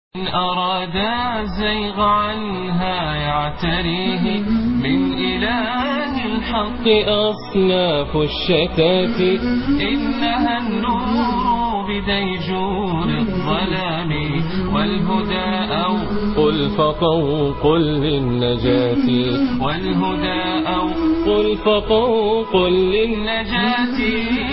إن أراد الزيغ عنها يعتريه من إله الحق أصناف الشتات. إنها النور بديجور الظلام والهدى أو قل فطوق للنجاة والهدى أو قل فطوق للنجاة.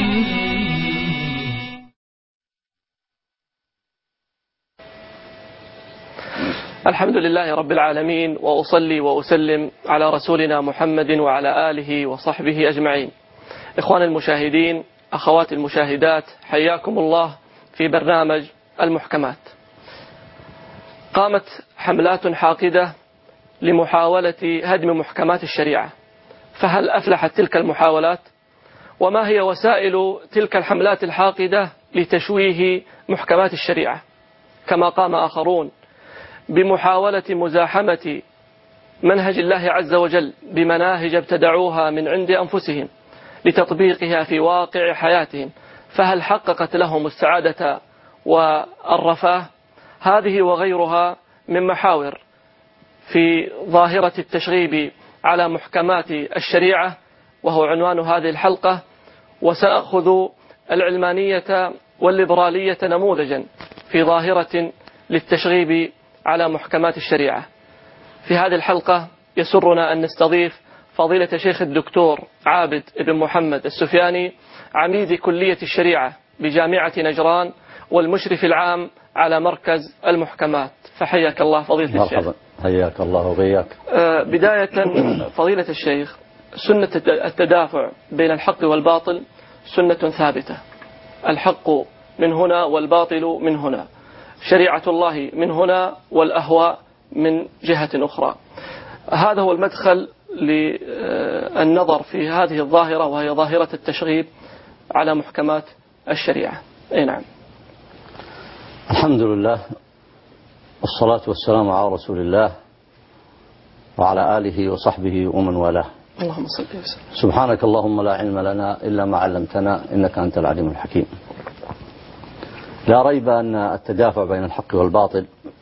الحمد لله رب العالمين، وأصلي وأسلم على رسولنا محمد وعلى آله وصحبه أجمعين. إخوان المشاهدين، أخوات المشاهدات، حياكم الله في برنامج المحكمات. قامت حملات حاقدة لمحاولة هدم محكمات الشريعة، فهل أفلحت تلك المحاولات؟ وما هي وسائل تلك الحملات الحاقدة لتشويه محكمات الشريعة؟ كما قام آخرون بمحاولة مزاحمة منهج الله عز وجل بمناهج ابتدعوها من عند أنفسهم لتطبيقها في واقع حياتهم، فهل حققت لهم السعادة والرفاه؟ هذه وغيرها من محاور في ظاهرة التشغيب على محكمات الشريعة، وهو عنوان هذه الحلقة. وسأخذ العلمانية والليبرالية نموذجا في ظاهرة للتشغيب على محكمات الشريعة. في هذه الحلقة يسرنا أن نستضيف فضيلة شيخ الدكتور عابد بن محمد السفياني، عميد كلية الشريعة بجامعة نجران والمشرف العام على مركز المحكمات. فحياك الله فضيلة الشيخ. مرحبا، حياك الله وبياك. بداية فضيلة الشيخ، سنة التدافع بين الحق والباطل سنة ثابتة، الحق من هنا والباطل من هنا، شريعة الله من هنا والأهواء من جهة أخرى. هذا هو المدخل للنظر في هذه الظاهرة، وهي ظاهرة التشغيب على محكمات الشريعة. أي نعم. الحمد لله والصلاة والسلام على رسول الله وعلى آله وصحبه ومن والاه. اللهم صل وسلم. سبحانك اللهم لا علم لنا إلا ما علمتنا إنك أنت العليم الحكيم. لا ريب أن التدافع بين الحق والباطل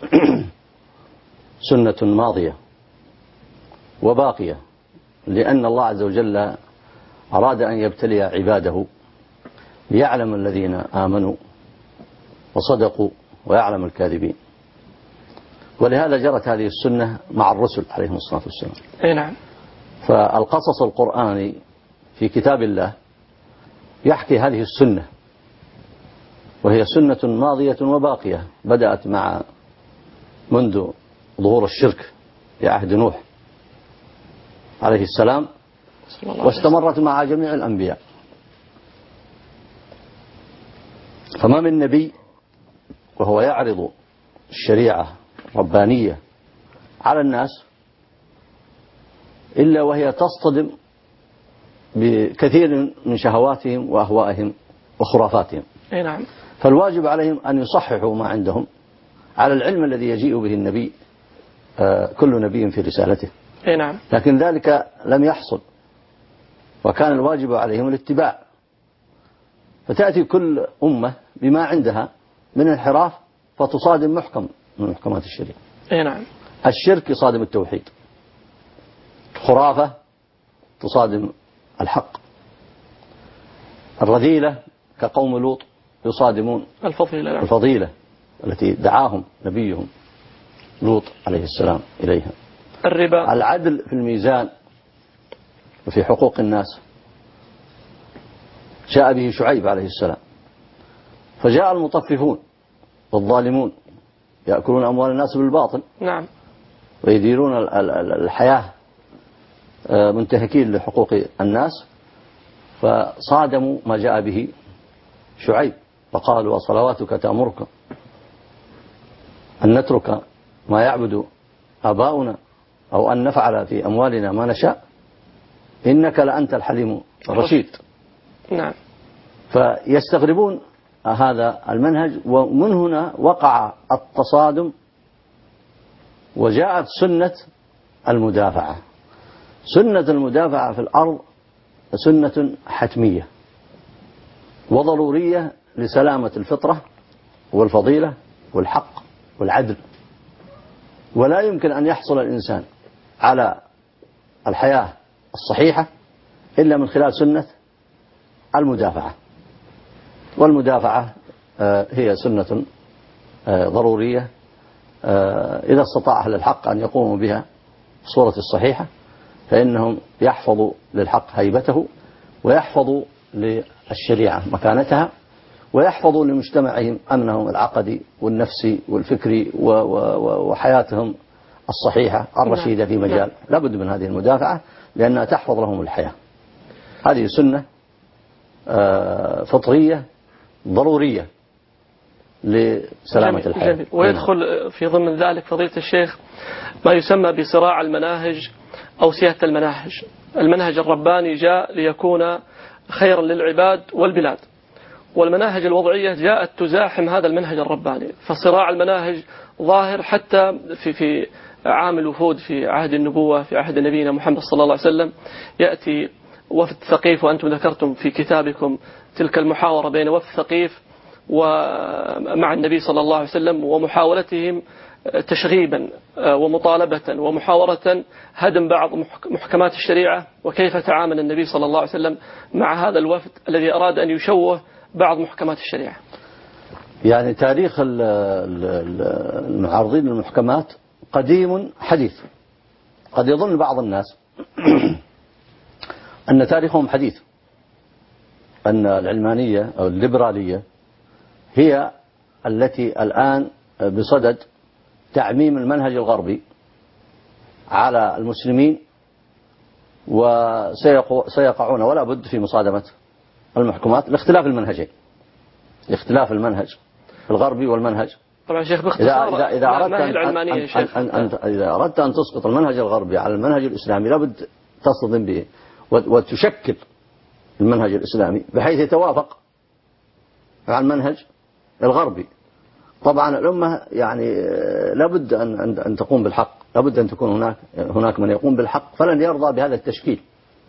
سنة ماضية وباقية، لأن الله عز وجل أراد أن يبتلي عباده ليعلم الذين آمنوا وصدقوا ويعلم الكاذبين، ولهذا جرت هذه السنة مع الرسل عليهم الصلاة والسلام. أي نعم. فالقصص القرآني في كتاب الله يحكي هذه السنة، وهي سنة ماضية وباقية، بدأت منذ ظهور الشرك في عهد نوح عليه السلام، واستمرت مع جميع الأنبياء. فما من نبي وهو يعرض الشريعة ربانية على الناس إلا وهي تصطدم بكثير من شهواتهم وأهوائهم وخرافاتهم. أي نعم. فالواجب عليهم أن يصححوا ما عندهم على العلم الذي يجيء به النبي، كل نبي في رسالته. أي نعم. لكن ذلك لم يحصل، وكان الواجب عليهم الاتباع. فتأتي كل أمة بما عندها من انحراف فتصادم محكم من محكمات الشريعة. أي نعم. الشرك يصادم التوحيد، الخرافة تصادم الحق، الرذيلة كقوم لوط يصادمون الفضيلة التي دعاهم نبيهم لوط عليه السلام إليها. الربا، العدل في الميزان وفي حقوق الناس جاء به شعيب عليه السلام، فجاء المطففون والظالمون يأكلون أموال الناس بالباطل. نعم. ويديرون الحياة منتهكين لحقوق الناس، فصادموا ما جاء به شعيب، فقالوا وصلواتك تأمرك أن نترك ما يعبد آباؤنا أو أن نفعل في أموالنا ما نشاء إنك لأنت الحليم الرشيد. نعم. فيستغربون هذا المنهج، ومن هنا وقع التصادم، وجاءت سنة المدافعة. سنة المدافعة في الأرض سنة حتمية وضرورية لسلامة الفطرة والفضيلة والحق والعدل. ولا يمكن أن يحصل الإنسان على الحياة الصحيحة إلا من خلال سنة المدافعة. والمدافعة هي سنة ضرورية إذا استطاع أهل الحق أن يقوموا بها بصورة الصحيحة فإنهم يحفظوا للحق هيبته، ويحفظوا للشريعة مكانتها، ويحفظوا لمجتمعهم أمنهم العقدي والنفسي والفكري وحياتهم الصحيحة الرشيدة في مجال. لابد من هذه المدافعة لأنها تحفظ لهم الحياة. هذه سنة فطرية ضرورية لسلامة الحياة. جميل. ويدخل في ضمن ذلك فضيلة الشيخ ما يسمى بصراع المناهج أو سيادة المناهج. المنهج الرباني جاء ليكون خيرا للعباد والبلاد، والمناهج الوضعية جاءت تزاحم هذا المنهج الرباني. فصراع المناهج ظاهر حتى في عام الوفود في عهد النبوة، في عهد نبينا محمد صلى الله عليه وسلم، يأتي وفد ثقيف، وأنتم ذكرتم في كتابكم تلك المحاورة بين وفد ثقيف ومع النبي صلى الله عليه وسلم، ومحاولتهم تشغيبا ومطالبة ومحاورة هدم بعض محكمات الشريعة، وكيف تعامل النبي صلى الله عليه وسلم مع هذا الوفد الذي أراد أن يشوه بعض محكمات الشريعة. يعني تاريخ المعارضين للمحكمات قديم حديث. قد يظن بعض الناس أن تاريخهم حديث، أن العلمانية أو الليبرالية هي التي الآن بصدد تعميم المنهج الغربي على المسلمين، وسيقعون ولا بد في مصادمة المحكمات لاختلاف المنهجين، لاختلاف المنهج الغربي والمنهج. طبعا شيخ باختصار إذا أردت أن تسقط المنهج الغربي على المنهج الإسلامي لابد تصطدم به وتشكل المنهج الإسلامي بحيث يتوافق مع المنهج الغربي. طبعا الأمة يعني لابد أن تقوم بالحق، لابد أن تكون هناك من يقوم بالحق، فلن يرضى بهذا التشكيل.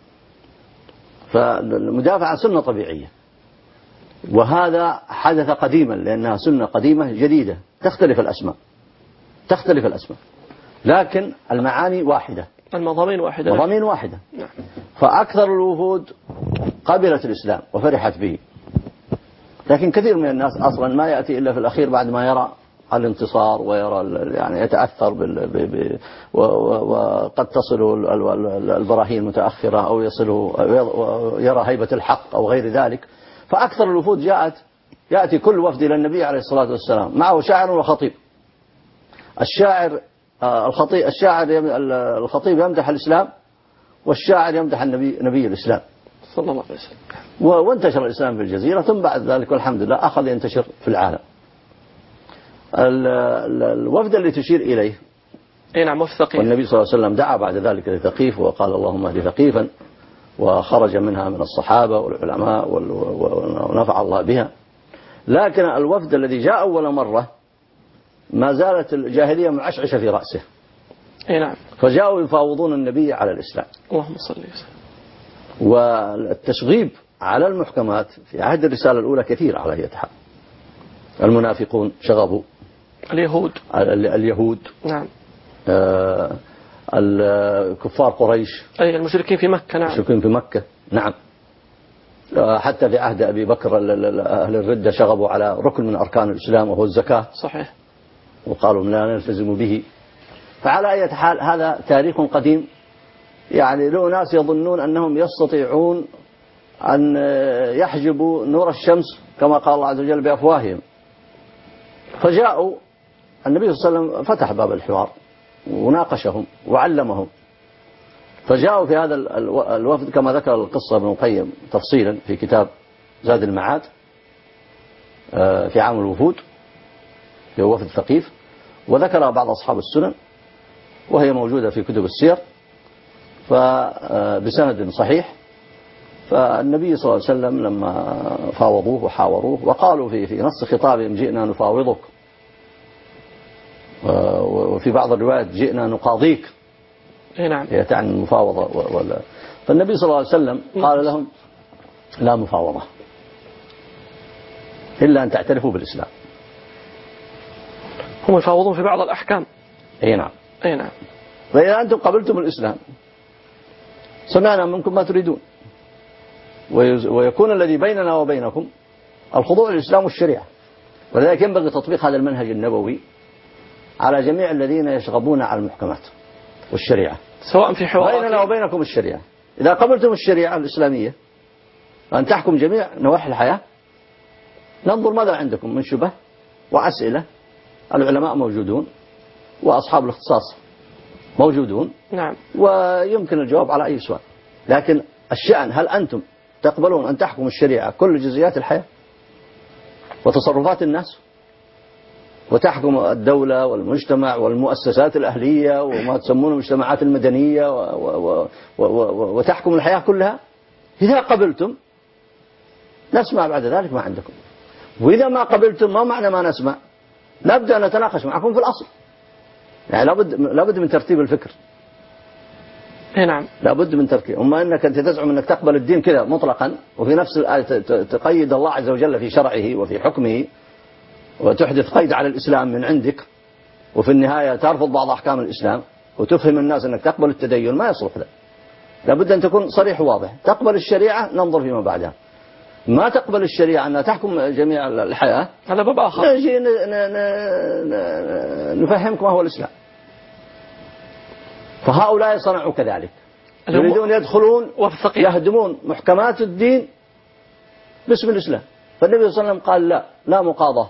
فالمدافعة سنة طبيعية، وهذا حدث قديما لأنها سنة قديمة جديدة تختلف الأسماء لكن المعاني واحدة، المضامين واحدة. نعم. فأكثر الوفود قبلت الإسلام وفرحت به، لكن كثير من الناس أصلا ما يأتي إلا في الأخير بعد ما يرى الانتصار ويرى يعني يتأثر وقد تصل البراهين متأخرة أو يرى هيبة الحق أو غير ذلك. فأكثر الوفود يأتي كل وفد إلى النبي عليه الصلاة والسلام معه شاعر وخطيب. الخطيب يمدح الإسلام، والشاعر يمدح نبي الإسلام صلى الله عليه وسلم. وانتشر الإسلام في الجزيرة، ثم بعد ذلك والحمد لله أخذ ينتشر في العالم. الوفد اللي تشير إليه نعم وفد ثقيف، والنبي صلى الله عليه وسلم دعا بعد ذلك لثقيف وقال اللهم اهد ثقيفا، وخرج منها من الصحابة والعلماء ونفع الله بها. لكن الوفد الذي جاء أول مرة ما زالت الجاهلية معشعشة في رأسه. نعم. فجاءوا يفاوضون النبي على الإسلام. اللهم صل وسلم. والتشغيب على المحكمات في عهد الرسالة الأولى كثير على أي حال. المنافقون شغبوا اليهود نعم. الكفار قريش، أي المشركين في مكة. نعم. المشركين في مكة. نعم. حتى في عهد أبي بكر أهل الردة شغبوا على ركن من أركان الإسلام وهو الزكاة. صحيح. وقالوا لا نلتزم به. فعلى أي حال هذا تاريخ قديم. يعني له ناس يظنون أنهم يستطيعون أن يحجبوا نور الشمس كما قال الله عز وجل بأفواههم. فجاءوا النبي صلى الله عليه وسلم فتح باب الحوار وناقشهم وعلمهم. فجاءوا في هذا الوفد كما ذكر القصة ابن القيم تفصيلا في كتاب زاد المعاد في عام الوفود في وفد ثقيف، وذكر بعض أصحاب السنن وهي موجودة في كتب السير فبسند صحيح. فالنبي صلى الله عليه وسلم لما فاوضوه وحاوروه وقالوا في نص خطابهم جئنا نفاوضك، وفي بعض الروايات جئنا نقاضيك. نعم. يعني المفاوضة فالنبي صلى الله عليه وسلم قال لهم لا مفاوضة إلا أن تعترفوا بالإسلام. هم يفاوضون في بعض الأحكام. أي نعم. أي نعم. فإذا أنتم قبلتم الإسلام سمعنا منكم ما تريدون، ويكون الذي بيننا وبينكم الخضوع للإسلام والشريعة. ولذلك ينبغي تطبيق هذا المنهج النبوي على جميع الذين يشغبون على المحكمات والشريعة، سواء في حوارات بيننا وبينكم الشريعة. إذا قبلتم الشريعة الإسلامية أن تحكم جميع نواحي الحياة، ننظر ماذا عندكم من شبه وأسئلة. العلماء موجودون وأصحاب الاختصاص موجودون. نعم. ويمكن الجواب على أي سؤال. لكن الشأن هل أنتم تقبلون أن تحكم الشريعة كل جزئيات الحياة وتصرفات الناس، وتحكم الدولة والمجتمع والمؤسسات الأهلية وما تسمونه المجتمعات المدنية وتحكم الحياة كلها؟ إذا قبلتم نسمع بعد ذلك ما عندكم، وإذا ما قبلتم ما معنى ما نسمع، نبدأ نتناقش معكم في الأصل. يعني لابد من ترتيب الفكر. نعم. لابد من ترتيب. أما أنك أنت تزعم أنك تقبل الدين كذا مطلقا، وفي نفس الآية تقيد الله عز وجل في شرعه وفي حكمه، وتحدث قيد على الإسلام من عندك، وفي النهاية ترفض بعض أحكام الإسلام وتفهم الناس أنك تقبل التدين، ما يصلح ذا. لابد أن تكون صريح واضح. تقبل الشريعة ننظر فيما بعدها، ما تقبل الشريعة أنها تحكم جميع الحياة، هذا باب آخر. نجي نفهمكم ما هو الإسلام. فهؤلاء صنعوا كذلك، يريدون يدخلون يهدمون محكمات الدين باسم الإسلام. فالنبي صلى الله عليه وسلم قال لا مقاضاة،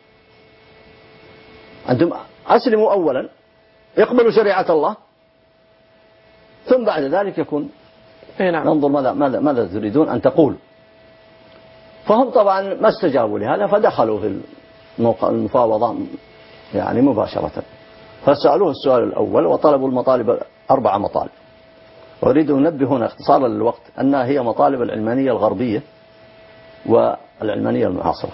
أنتم أسلموا أولا، اقبلوا شريعة الله، ثم بعد ذلك يكون ننظر ماذا تريدون أن تقول. فهم طبعا ما استجابوا لهذا، فدخلوا في المفاوضة يعني مباشرة. فسألوه السؤال الأول وطلبوا المطالب 4 مطالب. أريد أن أنبه هنا اختصارا للوقت أنها هي مطالب العلمانية الغربية والعلمانية المعاصرة.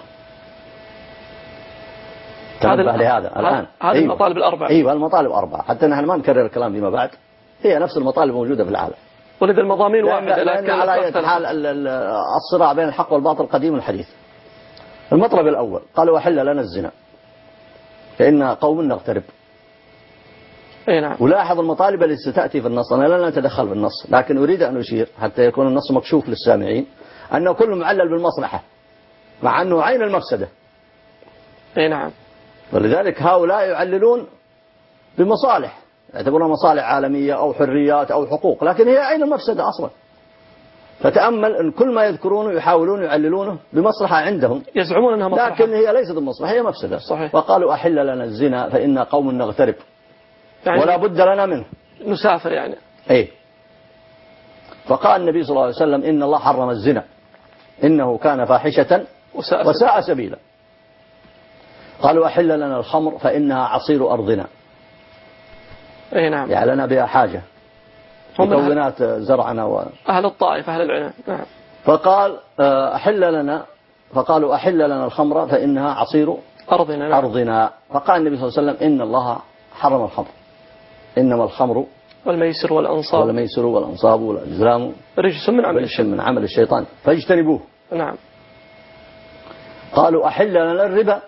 تنبه لهذا الآن. هذه المطالب ال4. أيوة المطالب 4، حتى نحن ما نكرر الكلام فيما بعد، هي نفس المطالب موجودة في العالم. ولذا المضامين واحدة، لأن على أي حال الصراع بين الحق والباطل قديم الحديث. المطلب الأول قالوا وحل لنا الزنا فإن قوم نغترب. نعم. ولاحظ المطالب التي ستأتي في النص، أنا لا أتدخل في النص، لكن أريد أن أشير حتى يكون النص مكشوف للسامعين أنه كل معلل بالمصلحة مع أنه عين المفسدة. نعم. ولذلك هؤلاء يعللون بمصالح، يعتبرونها مصالح عالمية أو حريات أو حقوق، لكن هي عين المفسدة أصلا. فتأمل أن كل ما يذكرونه يحاولون يعللونه بمصلحة عندهم، يزعمون أنها مصلحة، لكن هي ليست المصلحة، هي مفسدة. صحيح. وقالوا أحل لنا الزنا فإن قوم نغترب، يعني ولا بد لنا منه، نسافر يعني. إيه. فقال النبي صلى الله عليه وسلم إن الله حرم الزنا إنه كان فاحشة وساء سبيلا. قالوا أحل لنا الخمر فإنها عصير أرضنا. نعم. يعني لنا بها حاجة، مكونات زرعنا أهل الطائف أهل العنب. نعم. فقال أحل لنا، فقالوا أحل لنا الخمر فإنها عصير أرضنا. نعم. أرضنا. فقال النبي صلى الله عليه وسلم إن الله حرم الخمر، إنما الخمر والميسر والأنصاب والأزلام رجس من عمل الشيطان فاجتنبوه. نعم. قالوا أحل لنا الربا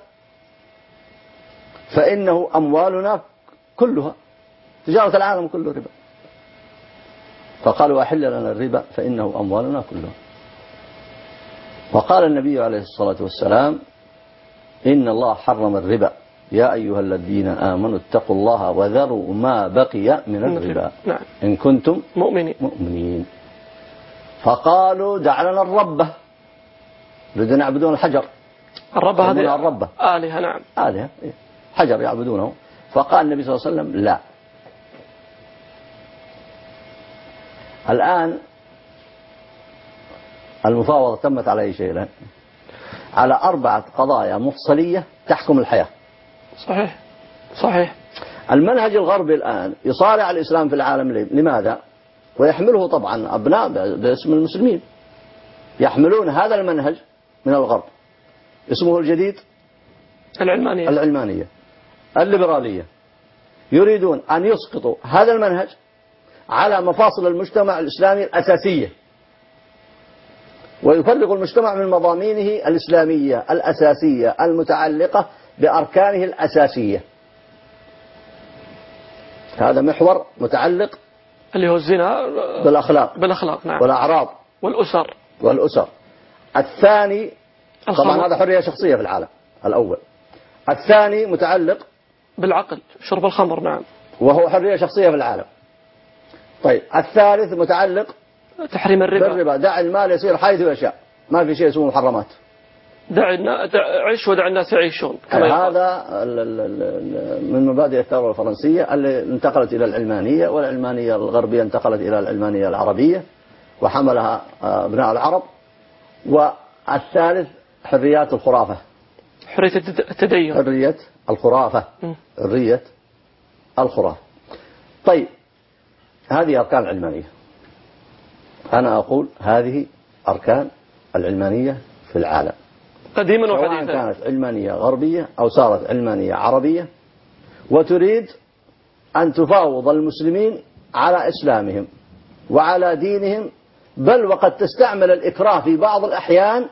فإنه أموالنا كلها، تجارة العالم كله ربا. فقالوا أحل لنا الربا فإنه أموالنا كلها. وقال النبي عليه الصلاة والسلام إن الله حرم الربا يا أيها الذين آمنوا اتقوا الله وذروا ما بقي من الربا. نعم. إن كنتم مؤمنين. فقالوا دع لنا الربة، يريدون يعبدون الحجر. الربة هذه الربة آلهة. نعم. آلهة حجر يعبدونه. فقال النبي صلى الله عليه وسلم لا. الآن المفاوضة تمت على أي شيء الآن؟ على 4 قضايا مفصلية تحكم الحياة. صحيح. المنهج الغربي الآن يصارع الإسلام في العالم. لماذا؟ ويحمله طبعا أبناء باسم المسلمين، يحملون هذا المنهج من الغرب، اسمه الجديد العلمانية الليبرالية. يريدون أن يسقطوا هذا المنهج على مفاصل المجتمع الإسلامي الأساسية، ويفرغ المجتمع من مضامينه الإسلامية الأساسية المتعلقة بأركانه الأساسية. هذا محور متعلق اللي هو الزنا بالأخلاق نعم. والأعراض والأسر. الثاني طبعا هذا حرية شخصية في العالم الأول. الثاني متعلق بالعقل، شرب الخمر، نعم، وهو حرية شخصية في العالم. طيب الثالث متعلق تحريم الربا. دع المال يسير حيث يشاء، ما في شيء اسمه محرمات. عيش ودع الناس يعيشون. هذا من مبادئ الثورة الفرنسية اللي انتقلت إلى العلمانية، والعلمانية الغربية انتقلت إلى العلمانية العربية وحملها أبناء العرب. والثالث حريات الخرافة، حرية التدين، حرية الخرافة، حرية الخرافة. طيب هذه أركان العلمانية. أنا أقول هذه أركان العلمانية في العالم قديما وحديثا، سواء كانت علمانية غربية أو صارت علمانية عربية، وتريد أن تفاوض المسلمين على إسلامهم وعلى دينهم، بل وقد تستعمل الإكراه في بعض الأحيان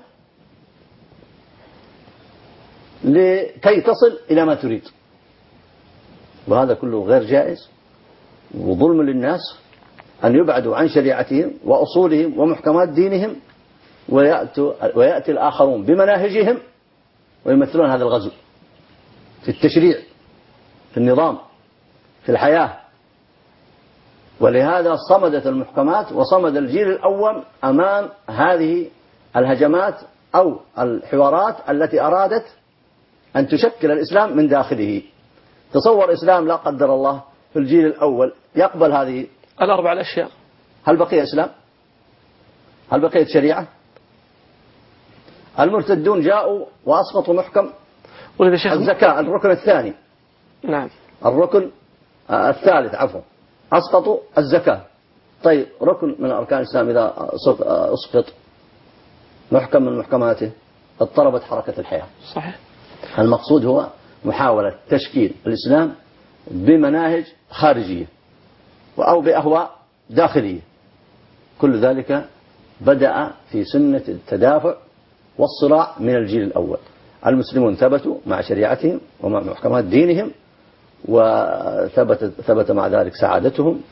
لكي تصل إلى ما تريد. وهذا كله غير جائز وظلم للناس أن يبعدوا عن شريعتهم وأصولهم ومحكمات دينهم، ويأتي الآخرون بمناهجهم ويمثلون هذا الغزو في التشريع، في النظام، في الحياة. ولهذا صمدت المحكمات وصمد الجيل الأول أمام هذه الهجمات أو الحوارات التي أرادت أن تشكل الإسلام من داخله. تصور إسلام لا قدر الله في الجيل الأول يقبل هذه الأربع الأشياء، هل بقي إسلام؟ هل بقيت شريعة؟ المرتدون جاءوا وأسقطوا محكم الزكاة، الركن الثاني، نعم، الركن الثالث عفوا، أسقطوا الزكاة. طيب ركن من أركان الإسلام إذا أسقط محكم من محكماته اضطربت حركة الحياة. صحيح. المقصود هو محاولة تشكيل الإسلام بمناهج خارجية أو بأهواء داخلية. كل ذلك بدأ في سنة التدافع والصراع من الجيل الأول. المسلمون ثبتوا مع شريعتهم ومع محكمات دينهم، وثبت مع ذلك سعادتهم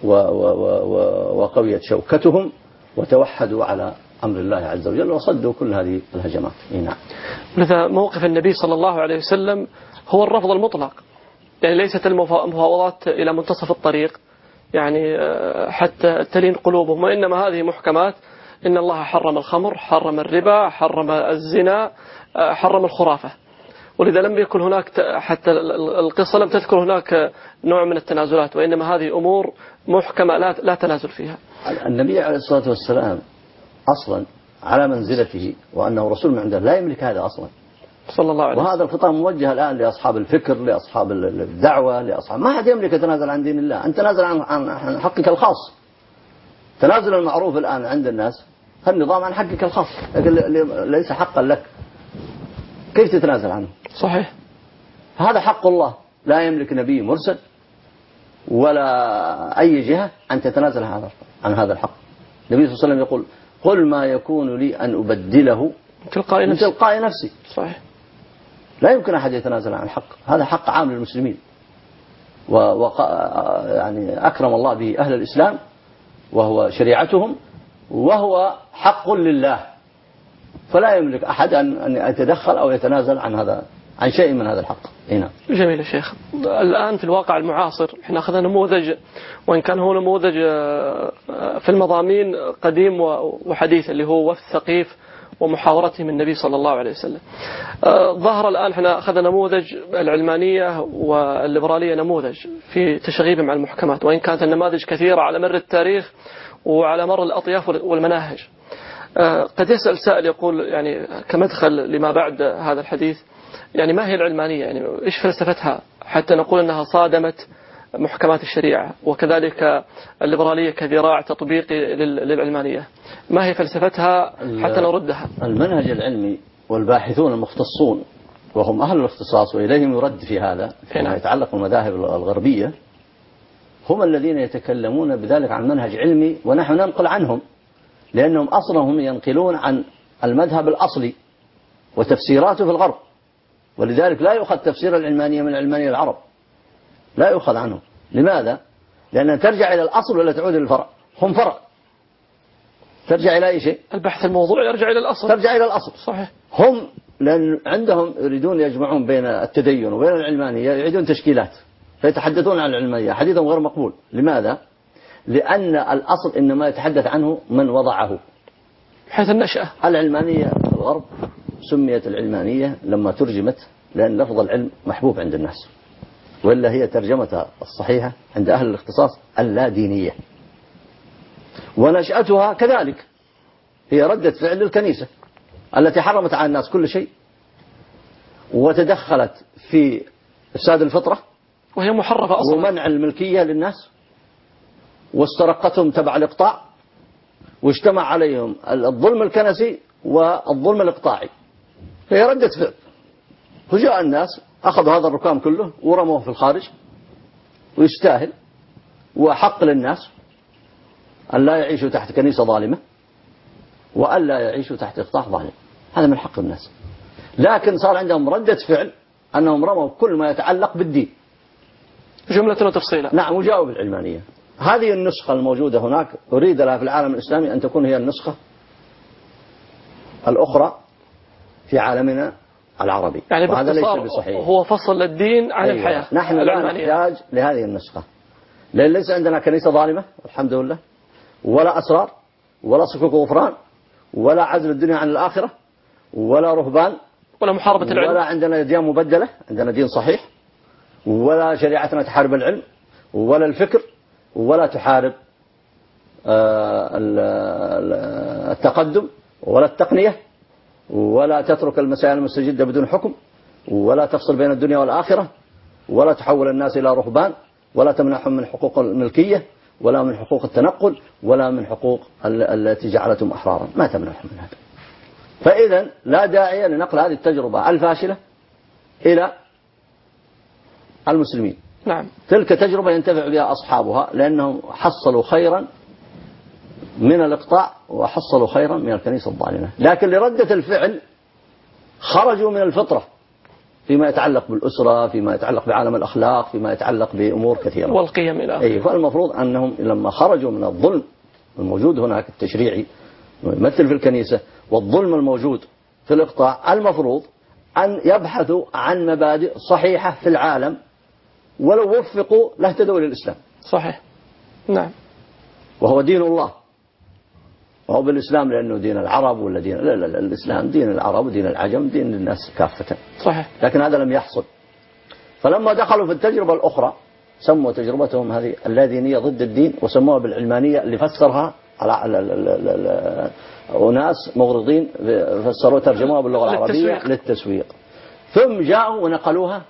وقويت شوكتهم، وتوحدوا على أمر الله عز وجل وصدوا كل هذه الهجمات. نعم. لذا موقف النبي صلى الله عليه وسلم هو الرفض المطلق، يعني ليست المفاوضات إلى منتصف الطريق يعني حتى تلين قلوبهم، وإنما هذه محكمات. إن الله حرم الخمر، حرم الربا، حرم الزنا، حرم الخرافة. ولذا لم يكن هناك حتى القصة لم تذكر هناك نوع من التنازلات، وإنما هذه أمور محكمة لا تنازل فيها. النبي عليه الصلاة والسلام أصلا على منزلته وأنه رسول من عنده لا يملك هذا أصلا صلى الله عليه وسلم. وهذا الخطاب موجه الآن لأصحاب الفكر، لأصحاب الدعوة، لأصحاب ما حد يملك يتنازل عن دين الله. أنت تنازل عن حقك الخاص. تنازل المعروف الآن عند الناس النظام عن حقك الخاص، لكن ليس حقا لك، كيف تتنازل عنه؟ صحيح. هذا حق الله، لا يملك نبي مرسل ولا أي جهة أن تتنازل عن هذا الحق. النبي صلى الله عليه وسلم يقول قل ما يكون لي أن أبدله من تلقاء نفسي. صحيح. لا يمكن أحد يتنازل عن الحق، هذا حق عام للمسلمين، يعني أكرم الله به أهل الإسلام وهو شريعتهم، وهو حق لله، فلا يملك أحد أن يتدخل أو يتنازل عن شيء من هذا الحق. هنا. جميل يا شيخ. الآن في الواقع المعاصر احنا أخذنا نموذج، وإن كان هو نموذج في المضامين قديم وحديث، اللي هو وفد ثقيف ومحاورتهم النبي صلى الله عليه وسلم. ظهر الآن احنا أخذنا نموذج العلمانية والليبرالية نموذج في تشغيبهم على المحكمات، وإن كانت النماذج كثيرة على مر التاريخ وعلى مر الأطياف والمناهج. قد يسأل سائل يقول يعني كمدخل لما بعد هذا الحديث، يعني ما هي العلمانية؟ يعني إيش فلسفتها حتى نقول أنها صادمت محكمات الشريعة، وكذلك الليبرالية كذراع تطبيقي للعلمانية؟ ما هي فلسفتها حتى نردها؟ المنهج العلمي والباحثون المختصون وهم أهل الاختصاص وإليهم يرد في هذا فيما يتعلق بالمذاهب الغربية، هم الذين يتكلمون بذلك عن منهج علمي، ونحن ننقل عنهم، لأنهم أصلا هم ينقلون عن المذهب الأصلي وتفسيراته في الغرب، ولذلك لا يؤخذ تفسير العلمانية من علمانية العرب، لا يؤخذ عنه، لماذا؟ لأنها ترجع إلى الأصل ولا تعود إلى الفرع؟ هم فرع. ترجع إلى أي شيء؟ البحث الموضوعي يرجع إلى الأصل. ترجع إلى الأصل. صحيح. هم لأن عندهم يريدون يجمعون بين التدين وبين العلمانية، يعيدون تشكيلات فيتحدثون عن العلمانية، حديثهم غير مقبول. لماذا؟ لأن الأصل إنما يتحدث عنه من وضعه، حيث النشأة. العلمانية في الغرب سميت العلمانية لما ترجمت لأن لفظ العلم محبوب عند الناس، ولا هي ترجمتها الصحيحة عند أهل الاختصاص اللا دينية. ونشأتها كذلك هي ردة فعل للكنيسة التي حرمت على الناس كل شيء وتدخلت في إفساد الفطرة وهي محرفة أصلا، ومنع الملكية للناس، واسترقتهم تبع الإقطاع، واجتمع عليهم الظلم الكنسي والظلم الإقطاعي. هي ردة فعل. فجاء الناس أخذوا هذا الركام كله ورموه في الخارج، ويستاهل، وحق للناس أن لا يعيشوا تحت كنيسة ظالمة وأن لا يعيشوا تحت إقطاع ظالم. هذا من حق الناس. لكن صار عندهم ردة فعل أنهم رموا كل ما يتعلق بالدين جملة وتفصيلا. نعم، وجاءوا بالعلمانية. هذه النسخة الموجودة هناك أريد لها في العالم الإسلامي أن تكون هي النسخة الأخرى في عالمنا العربي. يعني وهذا ليس بصحيح. هو فصل الدين عن أيوة. الحياة. نحن لا نحتاج لهذه النسخة، لأن ليس عندنا كنيسة ظالمة الحمد لله، ولا أسرار، ولا صكوك غفران، ولا عزل الدنيا عن الآخرة، ولا رهبان، ولا محاربة العلم، ولا عندنا دين مبدلة، عندنا دين صحيح، ولا شريعتنا تحارب العلم ولا الفكر، ولا تحارب التقدم ولا التقنية، ولا تترك المسائل المستجدة بدون حكم، ولا تفصل بين الدنيا والآخرة، ولا تحول الناس إلى رهبان، ولا تمنعهم من حقوق الملكية، ولا من حقوق التنقل، ولا من حقوق التي جعلتهم أحرارا. ما تمنعهم من هذا. فإذا لا داعي لنقل هذه التجربة الفاشلة إلى المسلمين. نعم. تلك تجربة ينتفع بها أصحابها لأنهم حصلوا خيرا من الإقطاع وحصلوا خيرا من الكنيسة الظالمة. لكن لردة الفعل خرجوا من الفطرة فيما يتعلق بالأسرة، فيما يتعلق بعالم الأخلاق، فيما يتعلق بأمور كثيرة والقيم إلى آخره. فالمفروض أنهم لما خرجوا من الظلم الموجود هناك التشريعي يمثل في الكنيسة والظلم الموجود في الإقطاع، المفروض أن يبحثوا عن مبادئ صحيحة في العالم، ولو وفقوا لاهتدوا للإسلام. صحيح. نعم. وهو دين الله، وهو بالإسلام لأنه دين العرب ولا دين لا الإسلام دين العرب ودين العجم، دين للناس كافة. صحيح. لكن هذا لم يحصل. فلما دخلوا في التجربة الأخرى سموا تجربتهم هذه اللادينية ضد الدين، وسموها بالعلمانية اللي فسرها على أناس مغرضين فسروا ترجموها باللغة العربية للتسويق. ثم جاءوا ونقلوها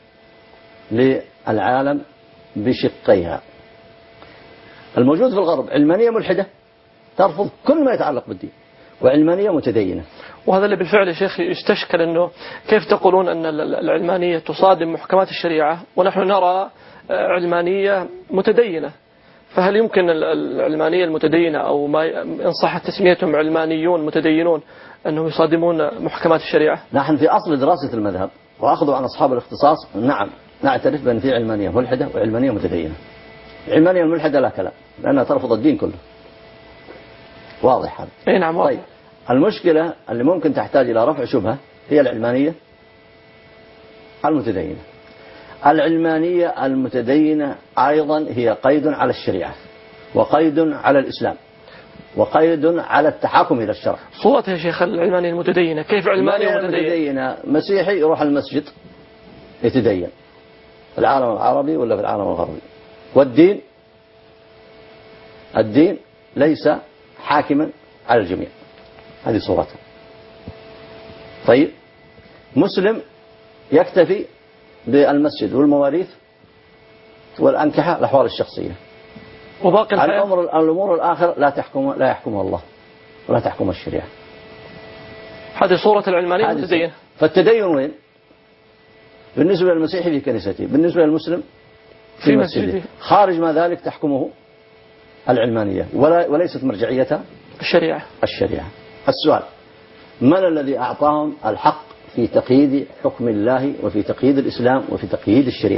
للعالم بشقيها. الموجود في الغرب علمانية ملحدة ترفض كل ما يتعلق بالدين، وعلمانية متدينة. وهذا اللي بالفعل يا شيخ يستشكل أنه كيف تقولون أن العلمانية تصادم محكمات الشريعة ونحن نرى علمانية متدينة؟ فهل يمكن العلمانية المتدينة أو ما إن صحت تسميتهم علمانيون متدينون أنهم يصادمون محكمات الشريعة؟ نحن في أصل دراسة المذهب وأخذوا عن أصحاب الاختصاص نعم نعترف بأن في علمانية ملحدة وعلمانية متدينة. العلمانية الملحدة لا كلام لأنها ترفض الدين كله، واضح هذا. أي نعم واضح. طيب المشكلة اللي ممكن تحتاج إلى رفع شبهة هي العلمانية المتدينة. العلمانية المتدينة أيضا هي قيد على الشريعة، وقيد على الإسلام، وقيد على التحاكم إلى الشرع. صورتها يا شيخ العلمانية المتدينة كيف علمانية متدينة؟ مسيحي يروح المسجد يتدين في العالم العربي ولا في العالم الغربي، والدين الدين ليس حاكما على الجميع. هذه صورتها. طيب مسلم يكتفي بالمسجد والمواريث والأنكحة الأحوال الشخصية، وباقي الأمور الآخر لا يحكمها الله ولا تحكم الشريعة. هذه صورة العلمانية المتدينة. فالتدين وين؟ بالنسبة للمسيحي في كنيسته، بالنسبة للمسلم في مسجده. خارج ما ذلك تحكمه العلمانية وليست مرجعيتها الشريعة. السؤال: من الذي أعطاهم الحق في تقييد حكم الله وفي تقييد الإسلام وفي تقييد الشريعة؟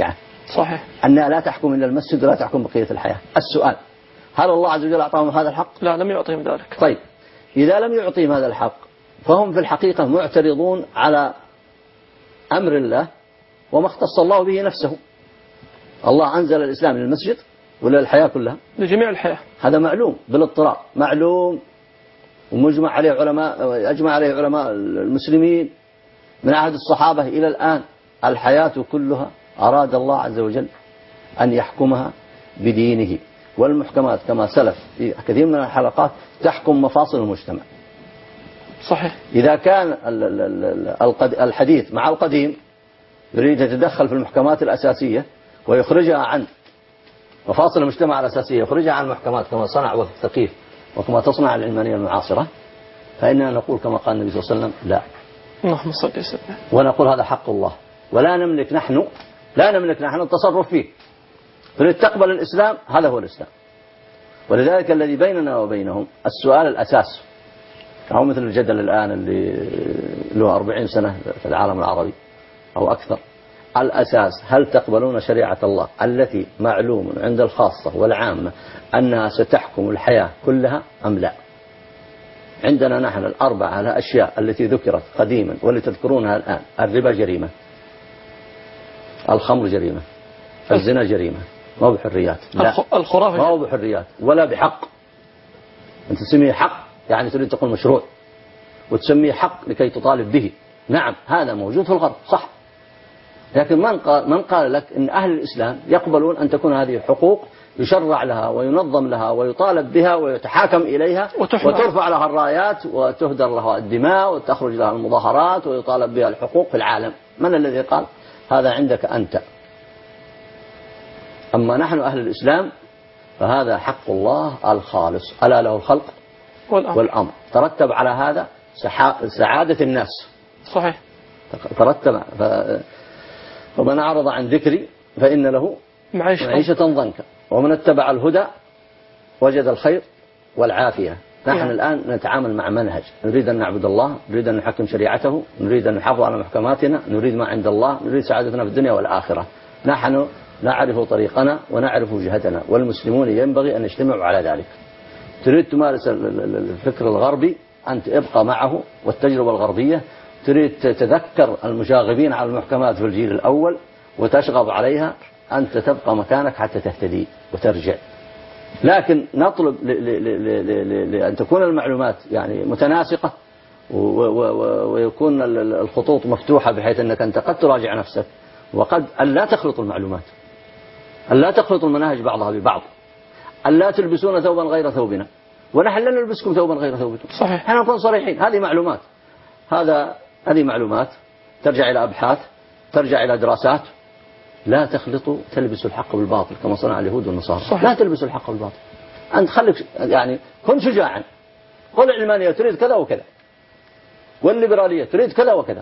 صحيح. أنها لا تحكم إلا المسجد ولا تحكم بقية الحياة. السؤال: هل الله عز وجل أعطاهم هذا الحق؟ لا، لم يعطيهم ذلك. طيب، إذا لم يعطيهم هذا الحق فهم في الحقيقة معترضون على أمر الله وما اختص الله به نفسه. الله أنزل الإسلام للمسجد ولا الحياة كلها؟ لجميع الحياة. هذا معلوم بالاضطراب، معلوم ومجمع عليه أجمع عليه علماء المسلمين من عهد الصحابة إلى الآن. الحياة كلها أراد الله عز وجل أن يحكمها بدينه، والمحكمات كما سلف في كثير من الحلقات تحكم مفاصل المجتمع. صحيح. إذا كان الحديث مع القديم يريد يتدخل في المحكمات الأساسية ويخرجها عن مفاصل المجتمع الأساسية، يخرجها عن المحكمات كما صنع وقت الثقيف وكما تصنع العلمانية المعاصرة، فإننا نقول كما قال النبي صلى الله عليه وسلم: لا. اللهم صل وسلم. ونقول هذا حق الله ولا نملك نحن التصرف فيه. تريد تقبل الإسلام، هذا هو الإسلام. ولذلك الذي بيننا وبينهم السؤال الأساس، أو مثل الجدل الآن اللي له 40 سنة في العالم العربي أو أكثر. الأساس: هل تقبلون شريعة الله التي معلوم عند الخاصة والعامة أنها ستحكم الحياة كلها أم لا؟ عندنا نحن الأربعة الأشياء التي ذكرت قديما واللي تذكرونها الآن: الربا جريمة، الخمر جريمة، الزنا جريمة، ما هو بحريات. لا، الخرافة ما هو بحريات ولا بحق. أنت تسميه حق يعني تريد تقول مشروع، وتسميه حق لكي تطالب به. نعم، هذا موجود في الغرب صح، لكن من قال لك أن أهل الإسلام يقبلون أن تكون هذه حقوق يشرع لها وينظم لها ويطالب بها ويتحاكم إليها وترفع لها الرايات وتهدر لها الدماء وتخرج لها المظاهرات ويطالب بها الحقوق في العالم؟ من الذي قال؟ هذا عندك أنت. أما نحن أهل الإسلام فهذا حق الله الخالص، ألا له الخلق والأمر. ترتب على هذا سعادة الناس. صحيح. ترتب ومن أعرض عن ذكري فإن له معيشة ضنكا ومن اتبع الهدى وجد الخير والعافية. نحن الآن نتعامل مع منهج، نريد أن نعبد الله، نريد أن نحكم شريعته، نريد أن نحافظ على محكماتنا، نريد ما عند الله، نريد سعادتنا في الدنيا والآخرة. نحن نعرف طريقنا ونعرف وجهتنا، والمسلمون ينبغي أن يجتمعوا على ذلك. تريد تمارس الفكر الغربي، أنت ابقى معه والتجربة الغربية. تريد تتذكر المشاغبين على المحكمات في الجيل الأول وتشغب عليها، أنت تبقى مكانك حتى تهتدي وترجع. لكن نطلب لأن تكون المعلومات يعني متناسقة ويكون الخطوط مفتوحة بحيث أنك أنت قد تراجع نفسك، وقد ألا تخلط المعلومات، ألا تخلط المناهج بعضها ببعض، ألا تلبسون ثوبا غير ثوبنا، ونحن لا نلبسكم ثوبا غير ثوبكم. صحيح. احنا نكون صريحين. هذه معلومات، هذه معلومات ترجع إلى أبحاث، ترجع إلى دراسات. لا تخلطوا تلبسوا الحق بالباطل كما صنع اليهود والنصارى. صحيح. لا تلبسوا الحق بالباطل. أنت خليك يعني كن شجاعا، قل العلمانية تريد كذا وكذا، والليبرالية تريد كذا وكذا،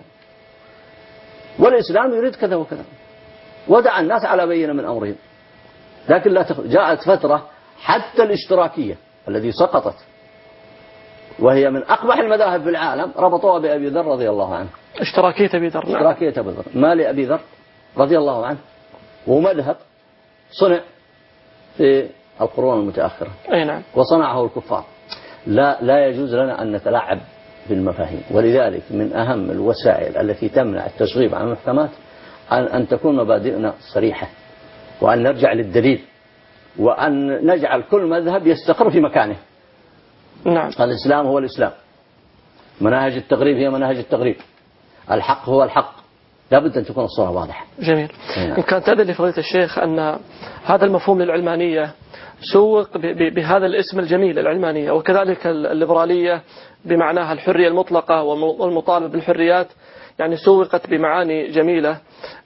والإسلام يريد كذا وكذا، ودع الناس على بينة من أمرهم. لكن لا جاءت فترة حتى الاشتراكية الذي سقطت وهي من أقبح المذاهب في العالم ربطوها بأبي ذر رضي الله عنه. اشتراكية أبي ذر. اشتراكية أبي ذر. ما لأبي ذر رضي الله عنه ومذهب صنع في القرون المتأخرة. أي نعم. وصنعه الكفار. لا يجوز لنا أن نتلاعب بالمفاهيم. ولذلك من أهم الوسائل التي تمنع التشغيب عن المحكمات أن تكون مبادئنا صريحة، وأن نرجع للدليل، وأن نجعل كل مذهب يستقر في مكانه. نعم. الإسلام هو الإسلام، مناهج التغريب هي مناهج التغريب، الحق هو الحق. لابد أن تكون الصورة واضحة. جميل. إن كان تدري فضيلة الشيخ أن هذا المفهوم للعلمانية سوق بهذا الاسم الجميل العلمانية، وكذلك الليبرالية بمعناها الحرية المطلقة والمطالبة بالحريات، يعني سوقت بمعاني جميلة.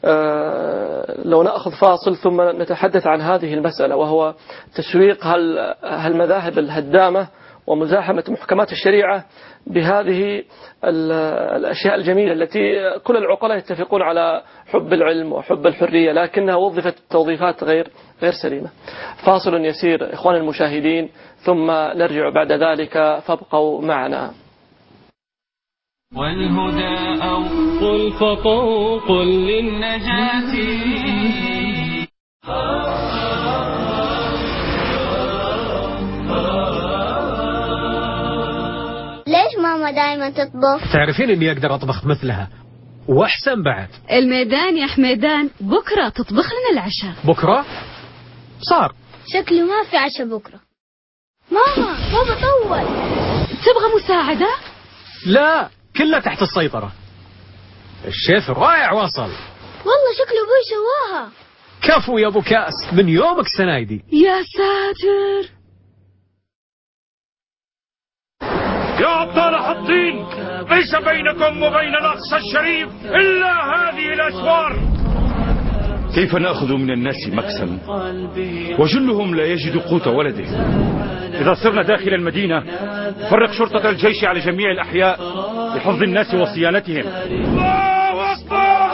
لو نأخذ فاصل ثم نتحدث عن هذه المسألة، وهو تسويق هالمذاهب الهدامة ومزاحمة محكمات الشريعة بهذه الأشياء الجميلة التي كل العقلاء يتفقون على حب العلم وحب الحرية، لكنها وظفت توظيفات غير سليمة. فاصل يسير إخوان المشاهدين ثم نرجع بعد ذلك، فابقوا معنا. والهدى أو قل فطوق للنجاة ليش ماما دائما تطبخ؟ تعرفين اني اقدر اطبخ مثلها واحسن بعد. الميدان يا حميدان، بكره تطبخ لنا العشاء. بكره صار. شكله ما في عشاء بكره. ماما بابا طول. تبغى مساعدة؟ لا، كلها تحت السيطرة. الشيف الرائع وصل. والله شكله ابوي سواها. كفو يا ابو كاس، من يومك سنايدي. يا ساتر. يا أبطال حطين، ليس بينكم وبين الأقصى الشريف إلا هذه الأسوار. كيف نأخذ من الناس مكسا وجلهم لا يجد قوت ولده؟ إذا صرنا داخل المدينة فرق شرطة الجيش على جميع الأحياء لحفظ الناس وصيانتهم. الله أكبر.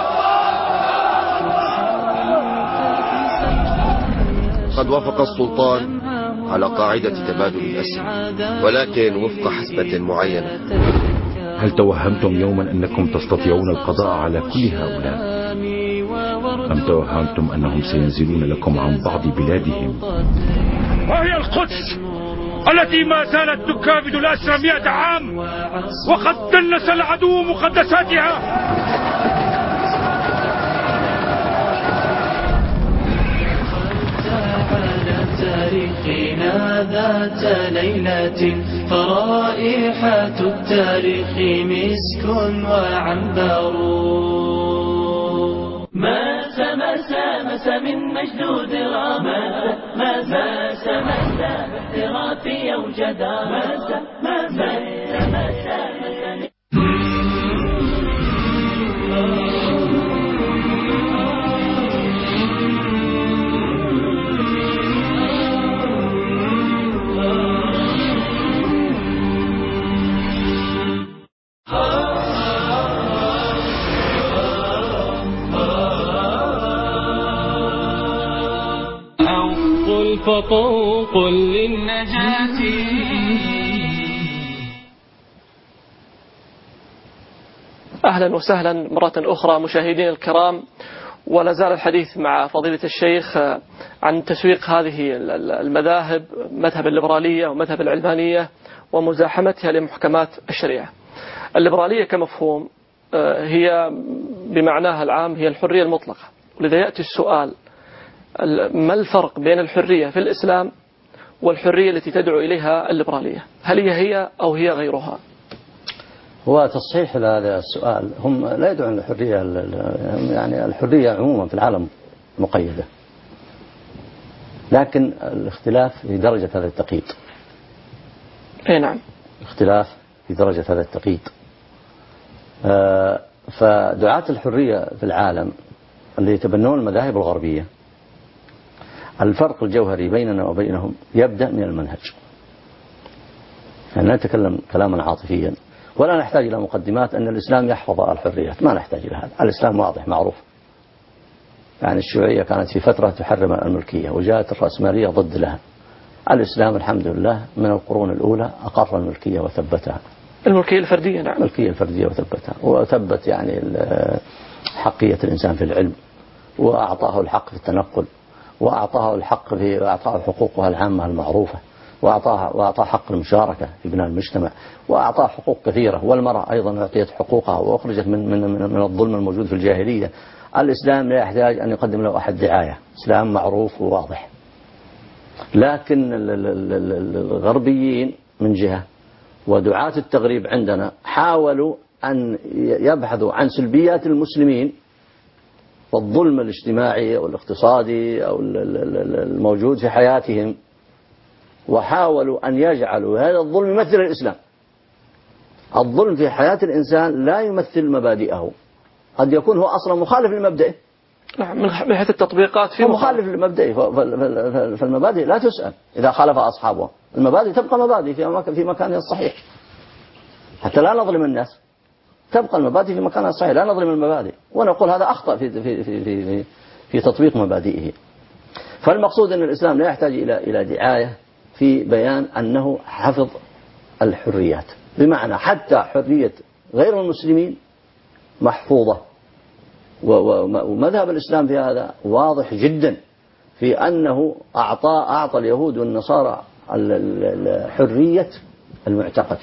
قد وافق السلطان على قاعدة تبادل الأسرى، ولكن وفق حسبة معينة. هل توهمتم يوما أنكم تستطيعون القضاء على كل هؤلاء؟ أم توهمتم أنهم سينزلون لكم عن بعض بلادهم؟ وهي القدس التي ما زالت تكابد الأسرى 100 عام، وقد دنس العدو مقدساتها. تاريخنا ذات ليلة، فرائحة التاريخ مسك وعنبر. ماس من مجدود رامات، ماس باحترافي وجدا، ماس فطوق للنجاة. أهلا وسهلا مرة أخرى مشاهدين الكرام، ولا زال الحديث مع فضيلة الشيخ عن تسويق هذه المذاهب، مذهب الليبرالية ومذهب العلمانية ومزاحمتها لمحكمات الشريعة. الليبرالية كمفهوم هي بمعناها العام هي الحرية المطلقة، ولذا يأتي السؤال: ما الفرق بين الحرية في الإسلام والحرية التي تدعو إليها الليبرالية؟ هل هي أو هي غيرها؟ هو تصحيح لهذا السؤال، هم لا يدعون الحرية، يعني الحرية عموما في العالم مقيدة، لكن الاختلاف في درجة هذا التقييد. أي نعم، اختلاف في درجة هذا التقييد. فدعاة الحرية في العالم اللي يتبنون المذاهب الغربية، الفرق الجوهري بيننا وبينهم يبدأ من المنهج. يعني لا نتكلم كلاما عاطفيا ولا نحتاج إلى مقدمات أن الإسلام يحفظ الحريات، ما نحتاج إلى هذا. الإسلام واضح معروف. يعني الشيوعية كانت في فترة تحرم الملكية، وجاءت الرأسمالية ضد لها. الإسلام الحمد لله من القرون الأولى أقر الملكية وثبتها، الملكية الفردية. نعم، الملكية الفردية وثبتها، وثبت يعني حقية الإنسان في العلم، وأعطاه الحق في التنقل، وأعطاه الحق في أعطاه حقوقها العامة المعروفة، وأعطاه حق المشاركة في بناء المجتمع، وأعطاه حقوق كثيرة. والمرأة أيضا أعطيت حقوقها وأخرجت من الظلم الموجود في الجاهلية. الإسلام لا يحتاج أن يقدم له أحد دعاية، إسلام معروف وواضح. لكن الغربيين من جهة ودعاة التغريب عندنا حاولوا أن يبحثوا عن سلبيات المسلمين والظلم الاجتماعي أو الاقتصادي أو الموجود في حياتهم، وحاولوا أن يجعلوا هذا الظلم يمثل الإسلام. الظلم في حياة الإنسان لا يمثل مبادئه، قد يكون هو أصلا مخالف لمبدئه. نعم، من حيث التطبيقات في مخالف لمبدئه، فالمبادئ لا تسأل إذا خالف أصحابه. المبادئ تبقى مبادئ في مكانها الصحيح، حتى لا نظلم الناس. تبقى المبادئ في مكانها الصحيح، لا نظلم المبادئ ونقول هذا أخطأ في تطبيق مبادئه. فالمقصود أن الإسلام لا يحتاج إلى دعاية في بيان أنه حفظ الحريات، بمعنى حتى حرية غير المسلمين محفوظة. ومذهب الإسلام في هذا واضح جدا، في أنه أعطى اليهود والنصارى حرية المعتقد،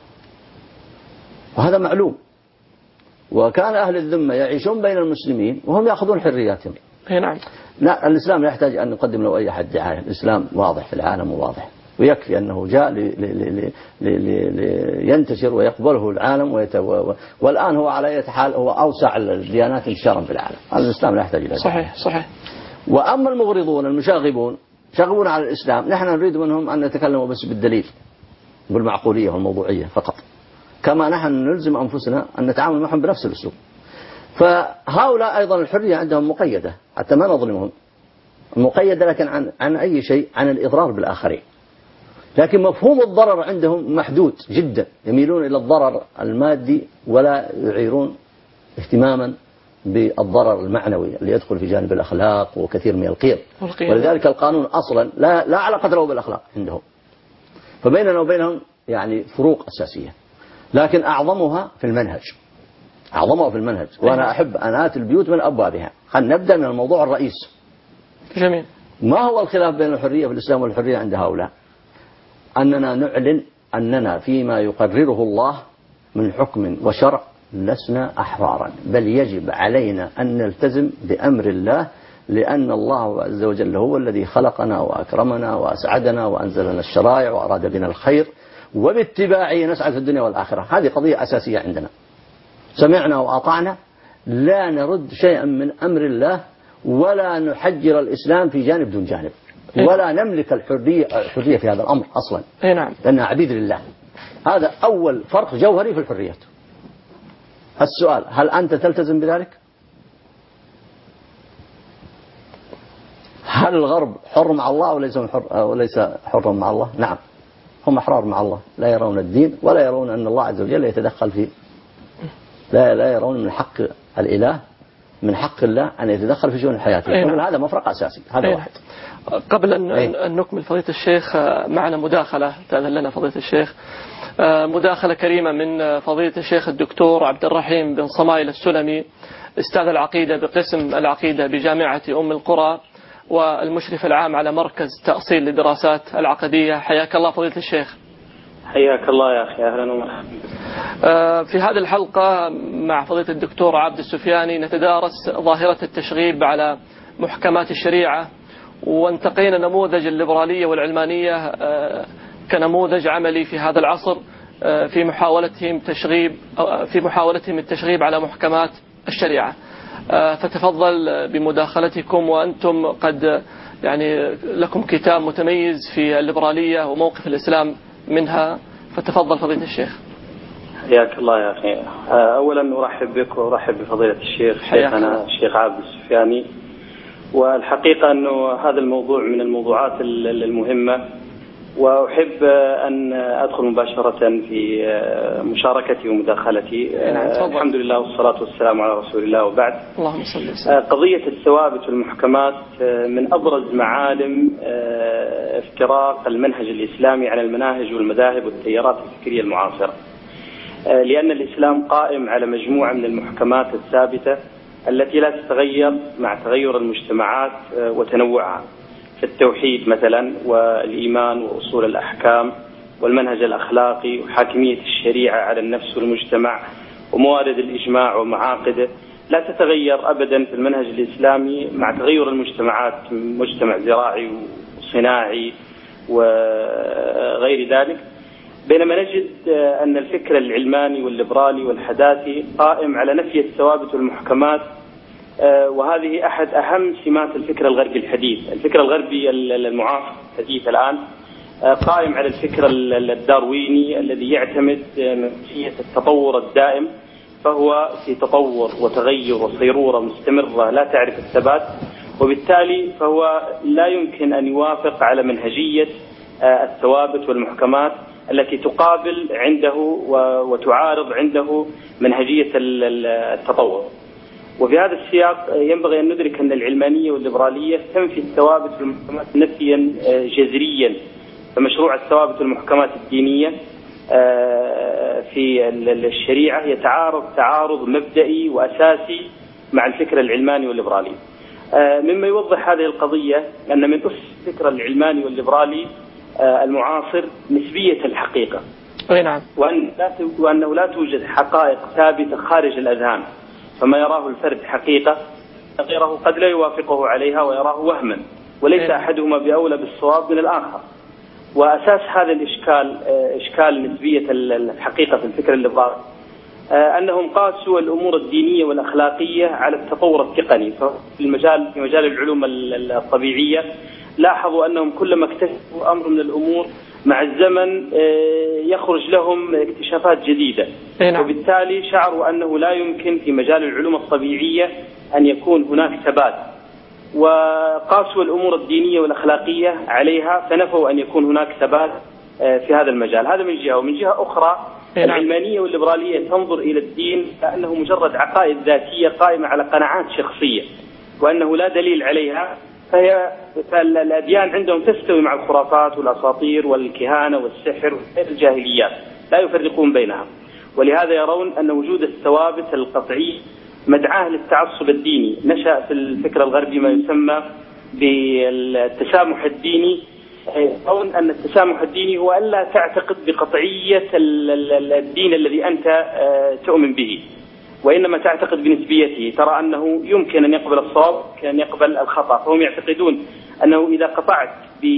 وهذا معلوم. وكان أهل الذمة يعيشون بين المسلمين وهم يأخذون حرياتهم. نعم. لا، الإسلام لا يحتاج أن نقدم له أي أحد دعاية. الإسلام واضح في العالم وواضح، ويكفي أنه جاء لينتشر ويقبله العالم والآن هو على أي حال هو أوسع الديانات انتشارا في العالم. الإسلام لا يحتاج إلى صحيح صحيح. وأما المغرضون المشاغبون شغبون على الإسلام، نحن نريد منهم أن نتكلموا بس بالدليل بالمعقولية والموضوعية فقط، كما نحن نلزم أنفسنا أن نتعامل معهم بنفس الأسلوب. فهؤلاء أيضا الحرية عندهم مقيدة، حتى ما نظلمهم، مقيدة لكن عن أي شيء، عن الإضرار بالآخرين. لكن مفهوم الضرر عندهم محدود جدا، يميلون إلى الضرر المادي ولا يعيرون اهتماما بالضرر المعنوي اللي يدخل في جانب الأخلاق وكثير من القيم. ولذلك القانون أصلا لا علاقة له بالأخلاق عندهم. فبيننا وبينهم يعني فروق أساسية، لكن أعظمها في المنهج. وأنا أحب أن آتي البيوت من أبوابها. خلينا نبدأ من الموضوع الرئيسي. جميل. ما هو الخلاف بين الحرية في الإسلام والحرية عند هؤلاء؟ أننا نعلن أننا فيما يقرره الله من حكم وشرع لسنا أحرارا، بل يجب علينا أن نلتزم بأمر الله، لأن الله عز وجل هو الذي خلقنا وأكرمنا وأسعدنا وأنزل لنا الشرائع وأراد بنا الخير، وباتباعه نسعد في الدنيا والآخرة. هذه قضية أساسية عندنا. سمعنا وأطعنا، لا نرد شيئا من أمر الله، ولا نحجر الإسلام في جانب دون جانب، ولا نملك الحرية في هذا الأمر أصلا. نعم. لأننا عبيد لله. هذا أول فرق جوهري في الحريات. السؤال: هل أنت تلتزم بذلك؟ هل الغرب حر مع الله وليس حرا مع الله؟ نعم، هم أحرار مع الله، لا يرون الدين ولا يرون أن الله عز وجل يتدخل في، لا يرون من حق الإله، من حق الله أن يتدخل في شؤون حياتهم. هذا مفرق أساسي. هذا واحد. قبل أن نكمل فضيلة الشيخ، معنا مداخلة تأذن لنا فضيلة الشيخ، مداخلة كريمة من فضيلة الشيخ الدكتور عبد الرحيم بن صمايل السلمي، أستاذ العقيدة بقسم العقيدة بجامعة أم القرى والمشرف العام على مركز تأصيل للدراسات العقدية. حياك الله فضيلة الشيخ. حياك الله يا أخي، أهلا ومرحبا. في هذه الحلقة مع فضيلة الدكتور عبد السفياني نتدارس ظاهرة التشغيب على محكمات الشريعة، وانتقينا نموذج الليبرالية والعلمانية كنموذج عملي في هذا العصر في محاولتهم التشغيب على محكمات الشريعة. فتفضل بمداخلتكم، وأنتم قد يعني لكم كتاب متميز في الليبرالية وموقف الإسلام منها، فتفضل فضيلة الشيخ. حياك الله يا أخي. أولا أرحب بك وأرحب بفضيلة الشيخ شيخنا الشيخ عبد السفياني. والحقيقة أنه هذا الموضوع من الموضوعات المهمة، وأحب أن أدخل مباشرة في مشاركتي ومداخلتي. الحمد لله والصلاة والسلام على رسول الله، وبعد. اللهم صل وسلم. قضية الثوابت والمحكمات من أبرز معالم افتراق المنهج الإسلامي عن المناهج والمذاهب والتيارات الفكرية المعاصرة، لأن الإسلام قائم على مجموعة من المحكمات الثابتة التي لا تتغير مع تغير المجتمعات وتنوعها، كالتوحيد مثلا، والإيمان، وأصول الأحكام، والمنهج الأخلاقي، وحاكمية الشريعة على النفس والمجتمع، وموارد الإجماع ومعاقده، لا تتغير أبدا في المنهج الإسلامي مع تغير المجتمعات، مجتمع زراعي وصناعي وغير ذلك. بينما نجد أن الفكر العلماني والليبرالي والحداثي قائم على نفي الثوابت والمحكمات، وهذه أحد أهم سمات الفكر الغربي الحديث. الفكر الغربي المعاصر الحديث الآن قائم على الفكر الدارويني الذي يعتمد نفسية التطور الدائم، فهو في تطور وتغير وصيرورة مستمرة لا تعرف الثبات، وبالتالي فهو لا يمكن أن يوافق على منهجية الثوابت والمحكمات التي تقابل عنده وتعارض عنده منهجية التطور. وفي هذا السياق ينبغي أن ندرك أن العلمانية والليبرالية تنفي الثوابت والمحكمات نفيا جذريا. فمشروع الثوابت والمحكمات الدينية في الشريعة يتعارض تعارض مبدئي وأساسي مع الفكر العلماني والليبرالي. مما يوضح هذه القضية أن من أسس الفكر العلماني والليبرالي المعاصر نسبية الحقيقة. نعم. وأنه لا توجد حقائق ثابتة خارج الأذهان، فما يراه الفرد حقيقة غيره قد لا يوافقه عليها ويراه وهما، وليس أحدهما بأولى بالصواب من الآخر. وأساس هذا الإشكال إشكال نسبية الحقيقة في الفكر الليبرالي أنهم قاسوا الأمور الدينية والأخلاقية على التطور التقني. في مجال العلوم الطبيعية لاحظوا أنهم كلما اكتشفوا أمر من الأمور مع الزمن يخرج لهم اكتشافات جديدة، وبالتالي شعروا أنه لا يمكن في مجال العلوم الطبيعية أن يكون هناك ثبات، وقاسوا الأمور الدينية والأخلاقية عليها فنفوا أن يكون هناك ثبات في هذا المجال. هذا من جهة. ومن جهة أخرى العلمانية والليبرالية تنظر إلى الدين كأنه مجرد عقائد ذاتية قائمة على قناعات شخصية، وأنه لا دليل عليها، فالأديان عندهم تستوي مع الخرافات والأساطير والكهانة والسحر والجاهليات، لا يفرقون بينها. ولهذا يرون أن وجود الثوابت القطعي مدعاة للتعصب الديني. نشأ في الفكر الغربي ما يسمى بالتسامح الديني، يرون أن التسامح الديني هو ألا تعتقد بقطعية الدين الذي أنت تؤمن به، وإنما تعتقد بنسبيته. ترى أنه يمكن أن يقبل الصواب، يمكن أن يقبل الخطأ. فهم يعتقدون أنه إذا قطعت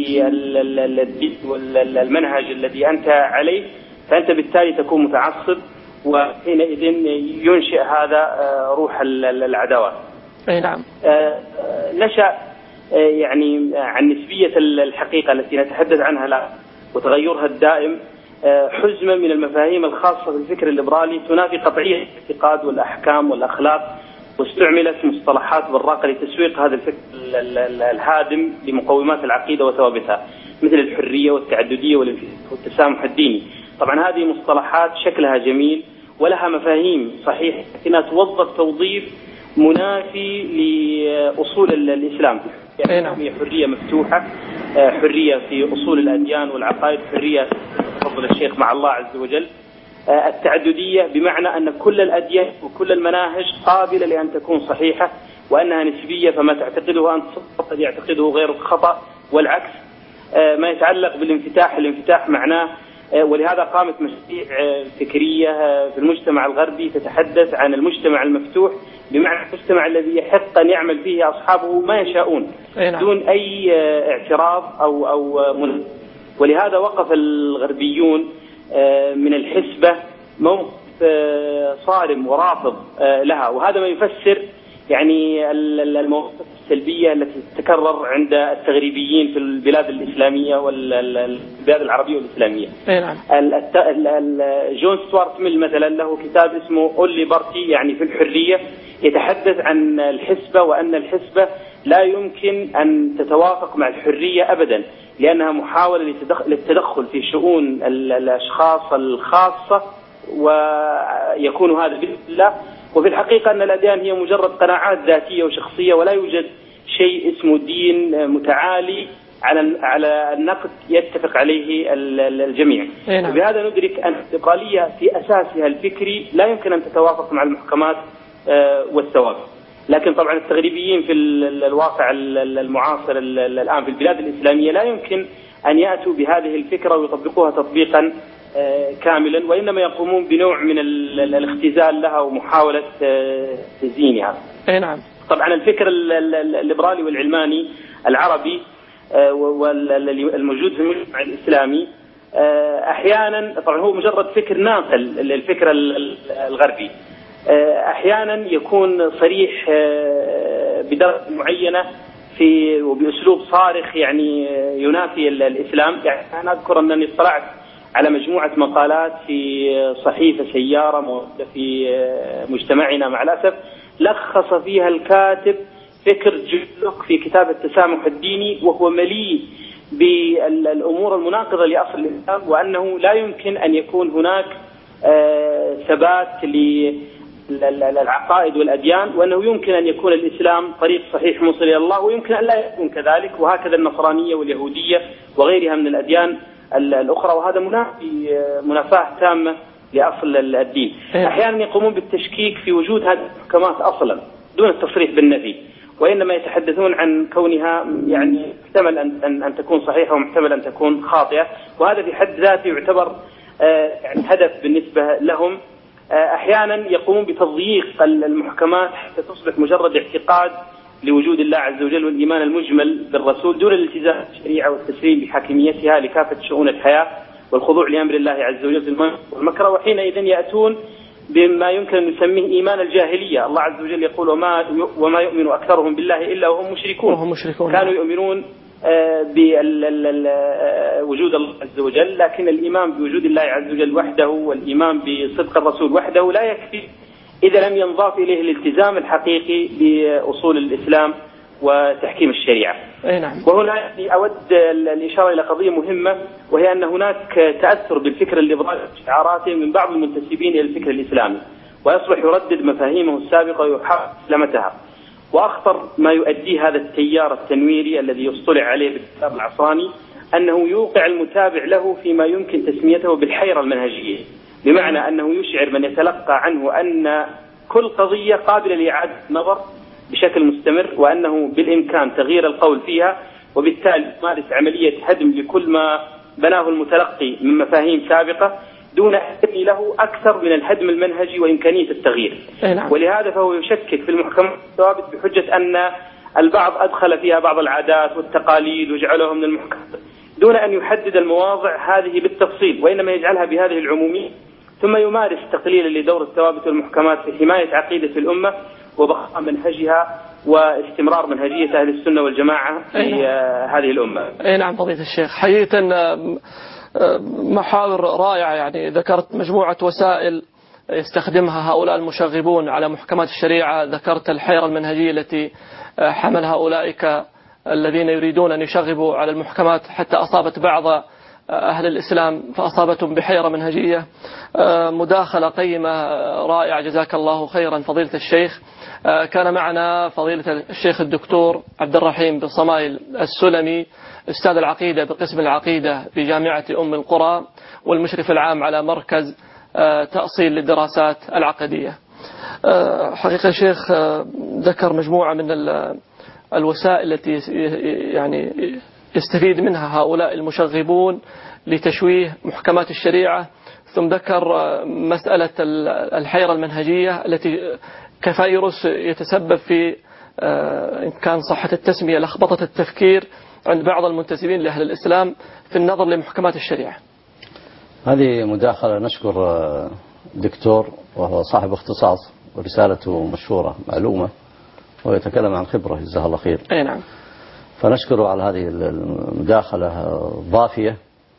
بالدين والمنهج الذي أنت عليه فأنت بالتالي تكون متعصب، وحينئذ ينشئ هذا روح العداوات. نعم. نشأ يعني عن نسبية الحقيقة التي نتحدث عنها الآن وتغيرها الدائم حزمة من المفاهيم الخاصة بالفكر الليبرالي تنافي قطعية الاعتقاد والأحكام والأخلاق، واستعملت مصطلحات براقة لتسويق هذا الفكر الهادم لمقومات العقيدة وثوابتها، مثل الحرية والتعددية والتسامح الديني. طبعا هذه مصطلحات شكلها جميل ولها مفاهيم صحيحة، لكنها توظف توظيف منافي لأصول الإسلام. يعني حرية مفتوحة، حرية في أصول الأديان والعقائد، حرية تفضل الشيخ مع الله عز وجل. التعددية بمعنى أن كل الأديان وكل المناهج قابلة لأن تكون صحيحة، وأنها نسبية، فما تعتقده أنت قد يعتقده غيرك خطأ، والعكس. ما يتعلق بالانفتاح، الانفتاح معناه، ولهذا قامت مشاريع فكرية في المجتمع الغربي تتحدث عن المجتمع المفتوح، بمعنى المجتمع الذي يحق أن يعمل فيه أصحابه ما يشاءون دون أي اعتراض أو ولهذا وقف الغربيون من الحسبة موقف صارم ورافض لها، وهذا ما يفسر يعني المواقف السلبية التي تتكرر عند التغريبيين في البلاد الإسلامية والبلاد العربية والإسلامية. جون ستوارت ميل مثلا له كتاب اسمه أول ليبرتي، يعني في الحرية، يتحدث عن الحسبة، وأن الحسبة لا يمكن أن تتوافق مع الحرية أبدا، لأنها محاولة للتدخل في شؤون الأشخاص الخاصة، ويكون هذا بإذن الله. وفي الحقيقة أن الأديان هي مجرد قناعات ذاتية وشخصية، ولا يوجد شيء اسمه دين متعالي على النقد يتفق عليه الجميع. وبهذا ندرك أن الليبرالية في أساسها الفكري لا يمكن أن تتوافق مع المحكمات والثوابت. لكن طبعا التغريبيين في الواقع المعاصر الآن في البلاد الإسلامية لا يمكن أن يأتوا بهذه الفكرة ويطبقوها تطبيقا كاملا، وإنما يقومون بنوع من الاختزال لها ومحاولة تزيينها. نعم. طبعا الفكر الليبرالي والعلماني العربي والموجود في المجتمع الإسلامي أحيانا، طبعا هو مجرد فكر ناقل للفكر الغربي، أحيانا يكون صريح بدرجة معينة وبأسلوب صارخ يعني ينافي الإسلام. يعني أنا أذكر أنني اطلعت على مجموعة مقالات في صحيفة سيارة موجودة في مجتمعنا مع الأسف، لخص فيها الكاتب فكر جلوك في كتاب التسامح الديني، وهو مليء بالأمور المناقضة لأصل الإسلام، وأنه لا يمكن أن يكون هناك ثبات للعقائد والأديان، وأنه يمكن أن يكون الإسلام طريق صحيح موصل إلى الله، ويمكن أن لا يكون كذلك، وهكذا النصرانية واليهودية وغيرها من الأديان الأخرى، وهذا منافاة تامة لأصل الدين. أحيانا يقومون بالتشكيك في وجود هذه المحكمات أصلا دون التصريح بالنفي، وإنما يتحدثون عن كونها يعني محتمل أن تكون صحيحة ومحتمل أن تكون خاطئة، وهذا في حد ذاته يعتبر يعني هدف بالنسبة لهم. أحيانا يقومون بتضييق المحكمات حتى تصبح مجرد اعتقاد لوجود الله عز وجل والإيمان المجمل بالرسول دون الالتزام بالشريعة والتسليم بحاكميتها لكافة شؤون الحياة والخضوع لأمر الله عز وجل في المنع والمكره، وحينئذ يأتون بما يمكن أن نسميه إيمان الجاهلية. الله عز وجل يقول وما يؤمن أكثرهم بالله إلا وهم مشركون. كانوا يؤمنون بوجود الله عز وجل، لكن الإيمان بوجود الله عز وجل وحده والإيمان بصدق الرسول وحده لا يكفي إذا لم ينضاف إليه الالتزام الحقيقي بأصول الإسلام وتحكيم الشريعة. وهنا أود الإشارة إلى قضية مهمة، وهي أن هناك تأثر بالفكر الليبرالي وشعاراته من بعض المنتسبين إلى الفكر الإسلامي، ويصبح يردد مفاهيمه السابقة ويحقق سلامتها. وأخطر ما يؤديه هذا التيار التنويري الذي يصطلع عليه بالكتاب العصراني أنه يوقع المتابع له فيما يمكن تسميته بالحيرة المنهجية، بمعنى أنه يشعر من يتلقى عنه أن كل قضية قابلة لإعادة النظر بشكل مستمر، وأنه بالإمكان تغيير القول فيها، وبالتالي يمارس عملية هدم لكل ما بناه المتلقي من مفاهيم سابقة دون أن يبني له أكثر من الهدم المنهجي وإمكانية التغيير. ولهذا فهو يشكك في المحكمات الثوابت بحجة أن البعض أدخل فيها بعض العادات والتقاليد وجعلها من المحكمات دون أن يحدد المواضع هذه بالتفصيل، وإنما يجعلها بهذه العمومية، ثم يمارس تقليلا لدور الثوابت والمحكمات في حماية عقيدة الأمة وبقاء منهجها واستمرار منهجية أهل السنة والجماعة في هذه الأمة. نعم فضيلة الشيخ، حقيقة محاور رائعة، يعني ذكرت مجموعة وسائل يستخدمها هؤلاء المشغبون على محكمات الشريعة، ذكرت الحيرة المنهجية التي حملها أولئك الذين يريدون أن يشغبوا على المحكمات حتى أصابت بعض أهل الإسلام فأصابتهم بحيرة منهجية. مداخلة قيمة رائعة، جزاك الله خيرا فضيلة الشيخ. كان معنا فضيلة الشيخ الدكتور عبد الرحيم بن صمايل السلمي، أستاذ العقيدة بقسم العقيدة بجامعة أم القرى والمشرف العام على مركز تأصيل للدراسات العقدية. حقيقة الشيخ ذكر مجموعة من الوسائل التي يعني يستفيد منها هؤلاء المشغبون لتشويه محكمات الشريعة، ثم ذكر مسألة الحيرة المنهجية التي كفيروس يتسبب في إن كان صحة التسمية لخبطة التفكير عند بعض المنتسبين لأهل الإسلام في النظر لمحكمات الشريعة. هذه مداخلة نشكر دكتور وهو صاحب اختصاص ورسالته مشهورة معلومة ويتكلم عن خبرة جزاه الله خير. أي نعم. فنشكره على هذه المداخلة الضافية.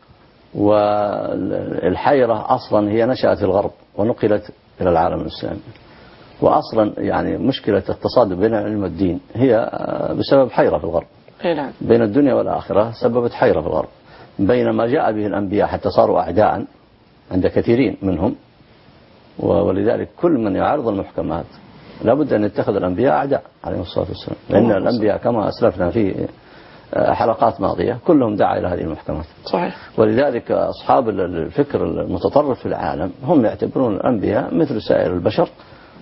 والحيرة أصلا هي نشأت في الغرب ونقلت إلى العالم الإسلامي، وأصلا يعني مشكلة التصادم بين العلم والدين هي بسبب حيرة في الغرب. أي نعم. بين الدنيا والآخرة سببت حيرة في الغرب، بين ما جاء به الأنبياء حتى صاروا أعداء عند كثيرين منهم. ولذلك كل من يعارض المحكمات لابد أن يتخذ الأنبياء أعداء عليهم الصلاة والسلام، لأن الأنبياء كما أسلفنا في حلقات ماضية كلهم دعا إلى هذه المحكمات. صحيح. ولذلك أصحاب الفكر المتطرف في العالم هم يعتبرون الأنبياء مثل سائر البشر،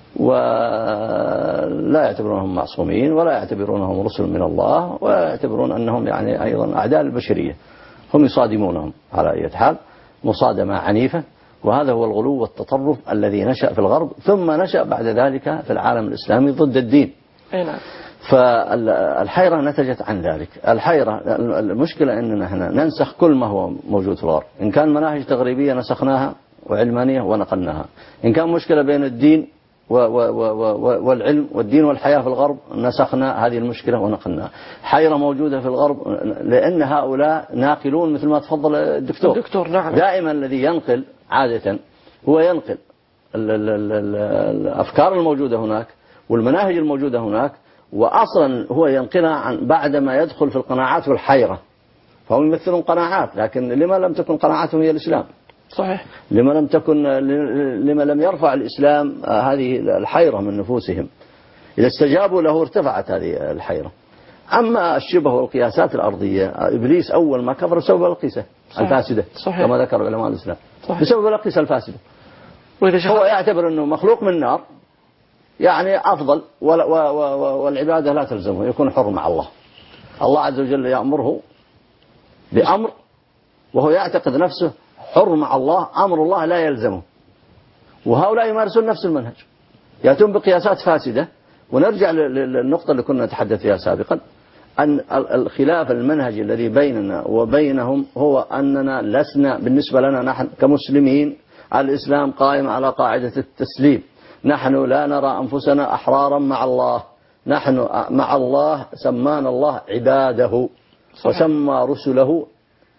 ولا يعتبرونهم معصومين ولا يعتبرونهم رسل من الله، ويعتبرون أنهم يعني أيضا أعداء البشرية. هم يصادمونهم على أي حال مصادمة عنيفة، وهذا هو الغلو والتطرف الذي نشأ في الغرب ثم نشأ بعد ذلك في العالم الإسلامي ضد الدين. أي نعم. فالحيرة نتجت عن ذلك. الحيرة المشكلة أننا احنا ننسخ كل ما هو موجود في الغرب، إن كان مناهج تغريبية نسخناها وعلمانية ونقلناها، إن كان مشكلة بين الدين والعلم والدين والحياة في الغرب نسخنا هذه المشكلة ونقلناها. حيرة موجودة في الغرب لأن هؤلاء ناقلون مثل ما تفضل الدكتور. نعم. دائما الذي ينقل عادة هو ينقل الأفكار الموجودة هناك والمناهج الموجودة هناك، وأصلا هو ينقلها بعد ما يدخل في القناعات والحيرة. فهم يمثلون قناعات، لكن لما لم تكن قناعاتهم هي الإسلام؟ صحيح. لما لم يرفع الإسلام هذه الحيرة من نفوسهم؟ إذا استجابوا له ارتفعت هذه الحيرة. أما الشبه والقياسات الأرضية، إبليس أول ما كفر بسبب القيسة الفاسدة. صحيح. كما ذكر علماء الإسلام. صحيح. بسبب القيسة الفاسدة. هو يعتبر أنه مخلوق من نار يعني أفضل، والعبادة لا تلزمه، يكون حر مع الله. الله عز وجل يأمره بأمر وهو يعتقد نفسه حر مع الله، أمر الله لا يلزمه، وهؤلاء يمارسون نفس المنهج، يأتون بقياسات فاسدة. ونرجع للنقطة اللي كنا نتحدث فيها سابقا، أن الخلاف المنهج الذي بيننا وبينهم هو أننا لسنا، بالنسبة لنا نحن كمسلمين الإسلام قائم على قاعدة التسليم. نحن لا نرى أنفسنا أحرارا مع الله، نحن مع الله سمانا الله عباده، وسمى رسله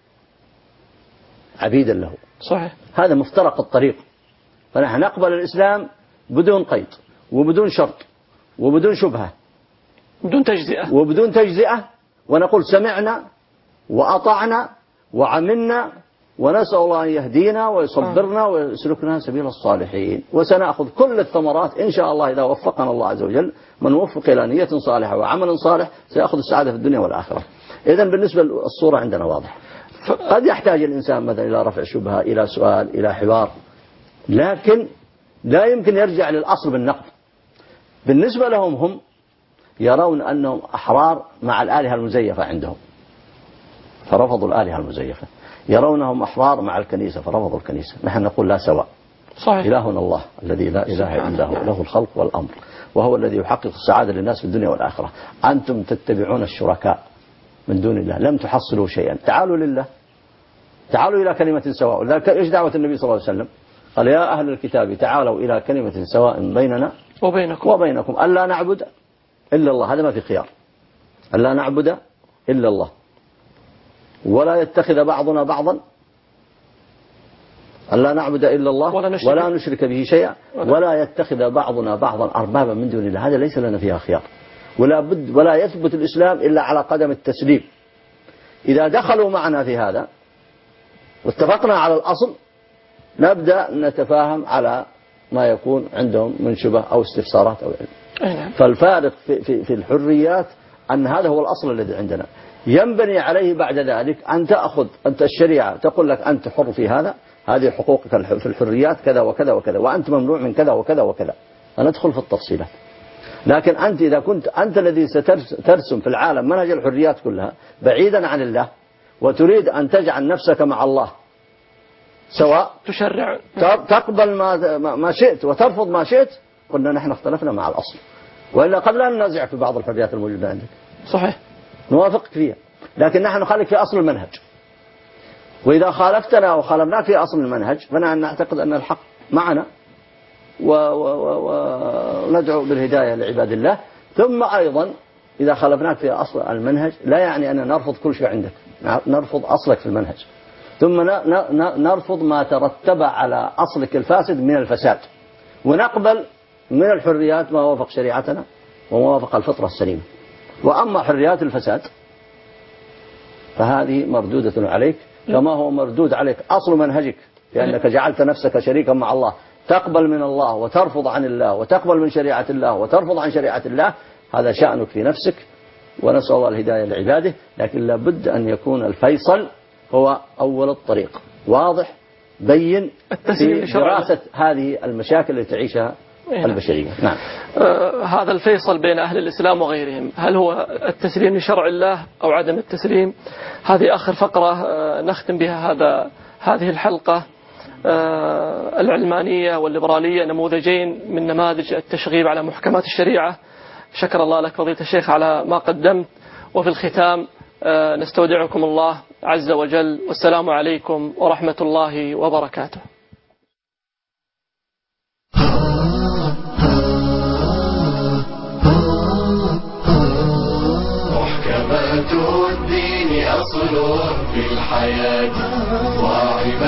عبيدا له. صحيح. هذا مفترق الطريق. فنحن نقبل الإسلام بدون قيد وبدون شرط وبدون شبهة وبدون تجزئة، ونقول سمعنا وأطعنا وعملنا، ونسأل الله أن يهدينا ويصبرنا ويسلكنا سبيل الصالحين، وسنأخذ كل الثمرات إن شاء الله إذا وفقنا الله عز وجل. من وفق إلى نية صالحة وعمل صالح سيأخذ السعادة في الدنيا والآخرة. إذن بالنسبة للصورة عندنا واضح. قد يحتاج الإنسان مثلا إلى رفع شبهة، إلى سؤال، إلى حوار، لكن لا يمكن يرجع للأصل بالنقد. بالنسبة لهم هم يرون أنهم أحرار مع الآلهة المزيفة عندهم، فرفضوا الآلهة المزيفة. يرونهم أحرار مع الكنيسة، فرفضوا الكنيسة. نحن نقول لا سواء. صحيح. إلهنا الله الذي لا إله إلا هو، له الخلق والأمر، وهو الذي يحقق السعادة للناس في الدنيا والآخرة. أنتم تتبعون الشركاء من دون الله، لم تحصلوا شيئا. تعالوا لله، تعالوا إلى كلمة سواء. لذلك إيش دعوة النبي صلى الله عليه وسلم؟ قال يا أهل الكتاب تعالوا إلى كلمة سواء بيننا وبينكم ألا نعبد إلا الله. هذا ما في خيار، ألا نعبد إلا الله، ولا يتخذ بعضنا بعضا، ألا نعبد إلا الله ولا نشرك به شيئا، ولا يتخذ بعضنا بعضا أربابا من دون الله. هذا ليس لنا فيها خيار، ولا يثبت الإسلام إلا على قدم التسليم. إذا دخلوا معنا في هذا واتفقنا على الأصل، نبدأ نتفاهم على ما يكون عندهم من شبه أو استفسارات أو علم. فالفارق في الحريات أن هذا هو الأصل الذي عندنا، ينبني عليه بعد ذلك أن تأخذ أنت الشريعة تقول لك أنت حر في هذا، هذه حقوقك في الحريات كذا وكذا وكذا، وأنت ممنوع من كذا وكذا وكذا. ندخل في التفصيلات. لكن أنت إذا كنت أنت الذي سترسم في العالم منهج الحريات كلها بعيدا عن الله، وتريد أن تجعل نفسك مع الله سواء، تشرع، تقبل ما شئت وترفض ما شئت، قلنا نحن اختلفنا مع الأصل، وإلا قد لا ننازع في بعض الحريات الموجودة عندك. صحيح، نوافقك فيها، لكن نحن نخالف في أصل المنهج. وإذا خالفتنا وخالفناك في أصل المنهج فنحن نعتقد أن الحق معنا وندعو بالهداية لعباد الله. ثم أيضا إذا خالفناك في أصل المنهج لا يعني أن نرفض كل شيء عندك، نرفض أصلك في المنهج، ثم نرفض ما ترتب على أصلك الفاسد من الفساد، ونقبل من الحريات ما وافق شريعتنا وما وافق الفطرة السليمة. وأما حريات الفساد فهذه مردودة عليك، كما هو مردود عليك أصل منهجك، لأنك جعلت نفسك شريكا مع الله، تقبل من الله وترفض عن الله، وتقبل من شريعة الله وترفض عن شريعة الله. هذا شأنك في نفسك، ونسأل الله الهداية لعباده. لكن لابد أن يكون الفيصل هو أول الطريق، واضح بين في دراسة هذه المشاكل التي تعيشها البشرية. نعم. هذا الفيصل بين أهل الإسلام وغيرهم، هل هو التسليم لشرع الله أو عدم التسليم؟ هذه آخر فقرة نختم بها هذه الحلقة. العلمانية والليبرالية نموذجين من نماذج التشغيب على محكمات الشريعة. شكر الله لك فضيلة الشيخ على ما قدمت. وفي الختام نستودعكم الله عز وجل، والسلام عليكم ورحمة الله وبركاته. محكمات الدين أصل في الحياة